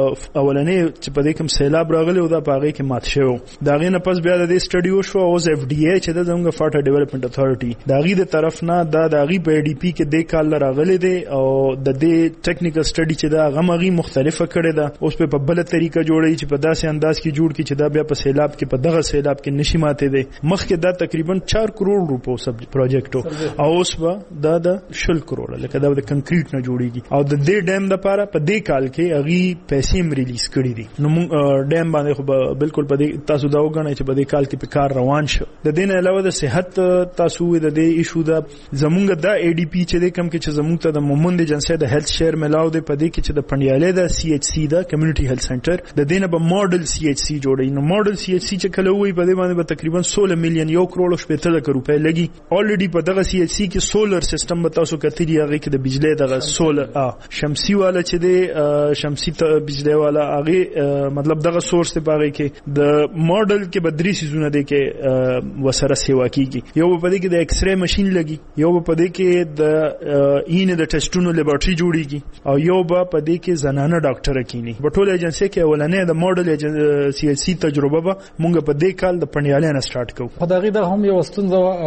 اولنې چې په دې کوم سیلاب راغلی او د پاغه کې مات شو دا غي نه پس بیا د دې سټډي وشو او اف ډي ای چې د زموږ فاټر ډیولپمنٹ اتھارټي دا غي د طرف نه دا د غي په ډي پی کې د کال راغلی دی او د دې ټیکنیکل سټډي چې دا غمغي مختلفه کړي دا اوس په بل طریقه جوړي چې په داسې انداز کې جوړ کی چې دا بیا په سیلاب کې په دغه سیلاب کې نشي ماته دي مخکې دا تقریبا چار کروڑ روپو سب پروجیکټو او اوس به دا د شل کروڑ لکه دا د کنکریټ نه جوړيږي او د دې ډیم د لپاره په دې کال کې اغي پیسې هم ریلیز کړې دي نو موږ ډیم باندې خو بالکل په دې تاسو دا وګڼئ چې په دې کال کې په کار روان شو د دې نه علاوه د صحت تاسو د دې ایشو دا زمونږ د ای ډي پی چې کوم کې چې زمونږ ته د مومند جنسي د هیلث شیر ملاو دی په دې کې چې د پندیالې د سی ایچ سی دا کمیونټي هیلث سنټر د دې نه به ماډل سی ایچ سی جوړي نو ماډل سی ایچ سی چې کله وي په دې باندې به تقریبا سولہ میلیون یو کروڑ شپږ لک روپۍ لګي الریډي په دغه سی ایچ سی کې سولر سیستم به تاسو کتلی هغه کې د بجلی دغه سولر شمسي والا چې دی شمسي بجلی والا هغه مطلب دغه سورس ته پاره کې د ماډل کې بدري سيزونه دي کې وسره سیوا کیږي یو په دې کې د ایکس ری ماشين لګي یو په دې کې د اینه د ټیسټونو لیبارټري جوړیږي او یو په دې کې زنانه ډاکټر کینی په ټول ایجنسی کې اولنې د ماډل سی ایچ سی تجربه به مونږ په دې کال د پندیالې نه سٹارټ کوو په دغه د هم یو ستونزه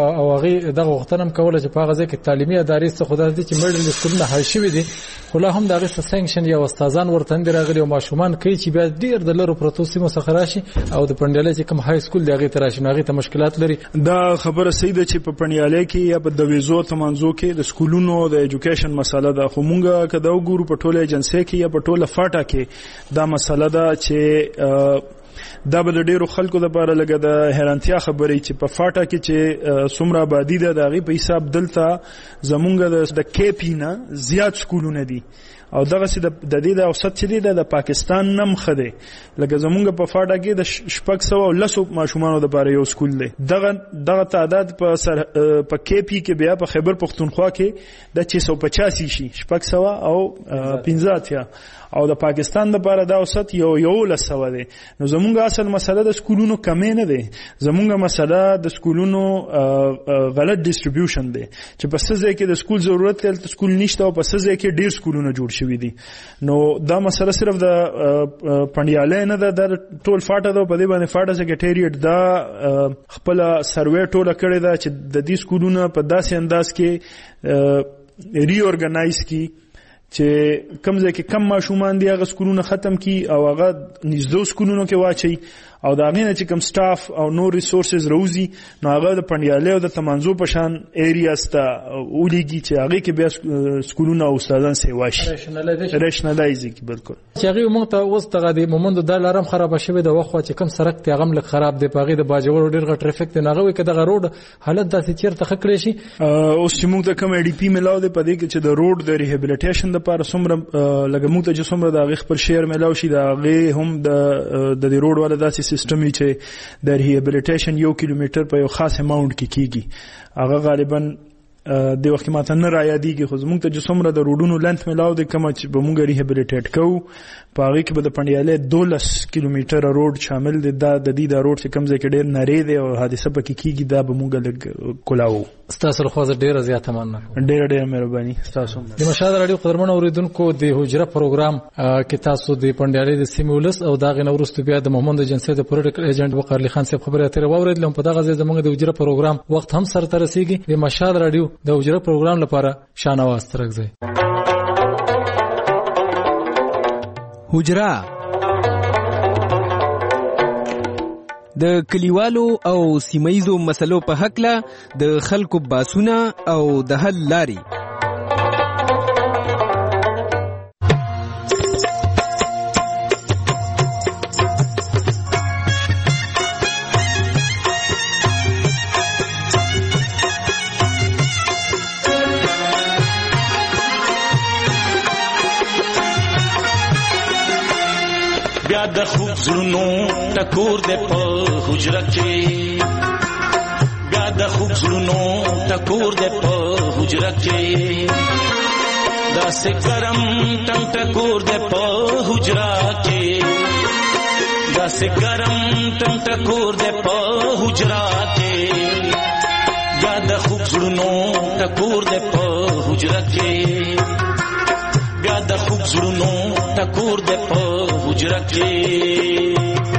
او هغه دغه وختنم کوله چې په هغه ځای کې تعلیمي ادارې څخه خدای دې چې مډل سکولونه حل شوي دي خو لا هم دغه سنکشن یا استادان ورته اندي راغلي او ماشومان کوي چې بیا ډیر د لرو پروتو سیمو څخه راشي او د پندلې چې کوم های سکول دی هغه تراشي هغه ته مشکلات لري. دا خبره صحیح ده چې په پندیالې کې یا په دویزو تمانزو کې د سکولونو د ایجوکیشن مسله ده خو مونږه کدا وګورو په ټوله ایجنسی کې یا په ټوله فاټا کې دا مسله ده چې دا به ډیرو خلکو د لپاره لګه د حیرانتیا خبرې چې په فاټا کې چې څومره آبادی ده دغه په حساب دلته زمونږ د کیپی نه زیات سکولونه دي او دغه سي د دې د اوسط چې دی د پاکستان نم خده لکه زمونږ په فاټا کې د شپږ سوه او لسو ماشومانو د لپاره یو سکول دی دغه دغه تعداد په سر په کیپی کې بیا په خیبر پختونخوا کې د شش سوه پچاسی شي شپږ سوه او پنځه اتیا او د پاکستان د لپاره دا اوسط یو یو لسوه دی. نو زمونږ اصل مسله د سکولونو کمې نه دی زمونږ مسله د سکولونو غلط ډیسټریبیوشن دی چې په څه ځای کې د سکول ضرورت دی د سکول نشته او په څه ځای کې ډیر سکولونه جوړ شوي دي. نو دا مسله صرف د پندیالې نه ده د ټول فاټا ده په دې باندې فاټا سیکریټریټ دا خپل سروې ټوله کړې ده چې د دې سکولونو په داسې انداز کې ری اورګنایز کی چې کم ځای کې کم ماشومان دی هغه سکولونه ختم کی او هغه نږدې سکولونو کې واچي او دا غینه چې کم سټاف او نو ریسورسز روزي نو هغه د پندیالې او د تمانزو په شان ایریاز ته اولیږي چې هغه کې بیا سکولونه او استادان سي واشي ریشنلایز کی بالکل چې هغه موږ ته اوس دغه د مومند د لارم خراب شوی د وخت چې کم سرک ته غم لک خراب دی پاغي د باجوړ ډیر غ ټریفیک دی نغوي کې دغه روډ حالت داسې چیرته خکړې شي اوس چې موږ ته کم ای ډی پی ملاو دی په دې کې چې د روډ د ریهابیلیټیشن لپاره څومره لګه موږ ته چې څومره د خپل شیر ملاو شي دا غي هم د د روډ ولا داسې سیستم چې د ریهابیلیټیشن یو کیلومتر په یو خاص اماونت کې کیږي هغه غالبا د وخت ماته نه را یادېږي خو زموږ ته چې څومره د روډونو لنث ملاو دی کوم چې به موږ ریهابیلیټیټ کوو په هغې کې به د پندیالې دولس کیلومتره روډ شامل دی دا د دې دا روډ چې کوم ځای کې ډېر نری دی او حادثه پکې کیږي دا به موږ لږ کولاوو. ستاسو لخوا زه ډېره زیاته مننه ډېره ډېره مهرباني ستاسو. د مشاهده راډیو قدرمنو اورېدونکو د حجره پروګرام کې تاسو د پندیالې د سیمې ولس او د هغې نه وروسته بیا د محمد جنسي د پروډکټ ایجنټ وقار علي خان صاحب خبرې اترې واورېدلم. په دغه ځای زموږ د حجره پروګرام وخت هم سرته رسېږي. د مشاهده راډیو د حجره پروګرام لپاره شانواز ترکزی حجره د کلیوالو او سیمایزو مسلو په حقله د خلکو باسونه او د حل لاري. د خوب زړونو ټکور دې په حجره کې بیا د خوب زړونو ټکور دې په حجره کې داسې ګرم ټنګ ټکور دې په حجره کې داسې ګرم ټنګ ټکور دې په حجره کې بیا د خوب زړونو ټکور دې په حجره کې بیا د خوب زړونو ټکور دې په حجره کې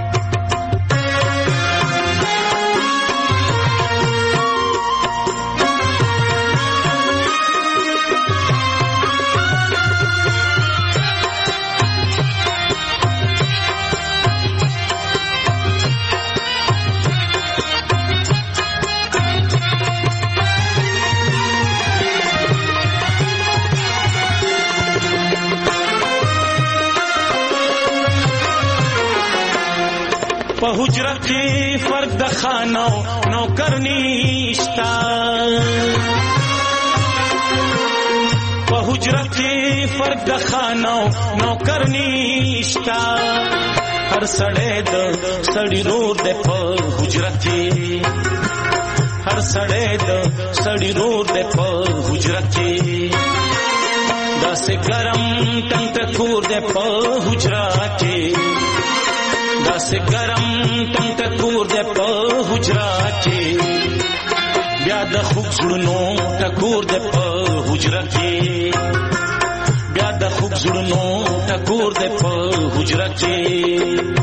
په حجره کې فرق د خانو نوکر نشتا په حجره کې فرق د خانو نوکر نشتا هر سړی د سړی رور د په حجره کې هر سړی د سړی رور د په حجره کې داسې ګرم ټنګ ټکور د په حجره کې داسې ګرم ټنګ ټکور دې په حجره کې بیا د خوب زړونو ټکور دې په حجره کې بیا د خوب زړونو ټکور دې په حجره کې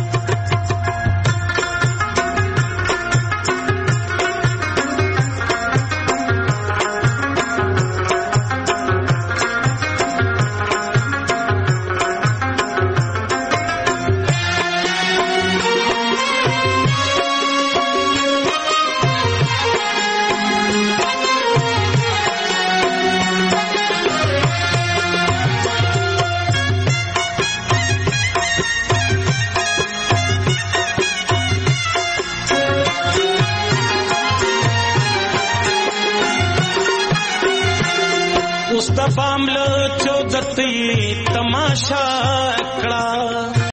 سبام له چودتي تماشا کړه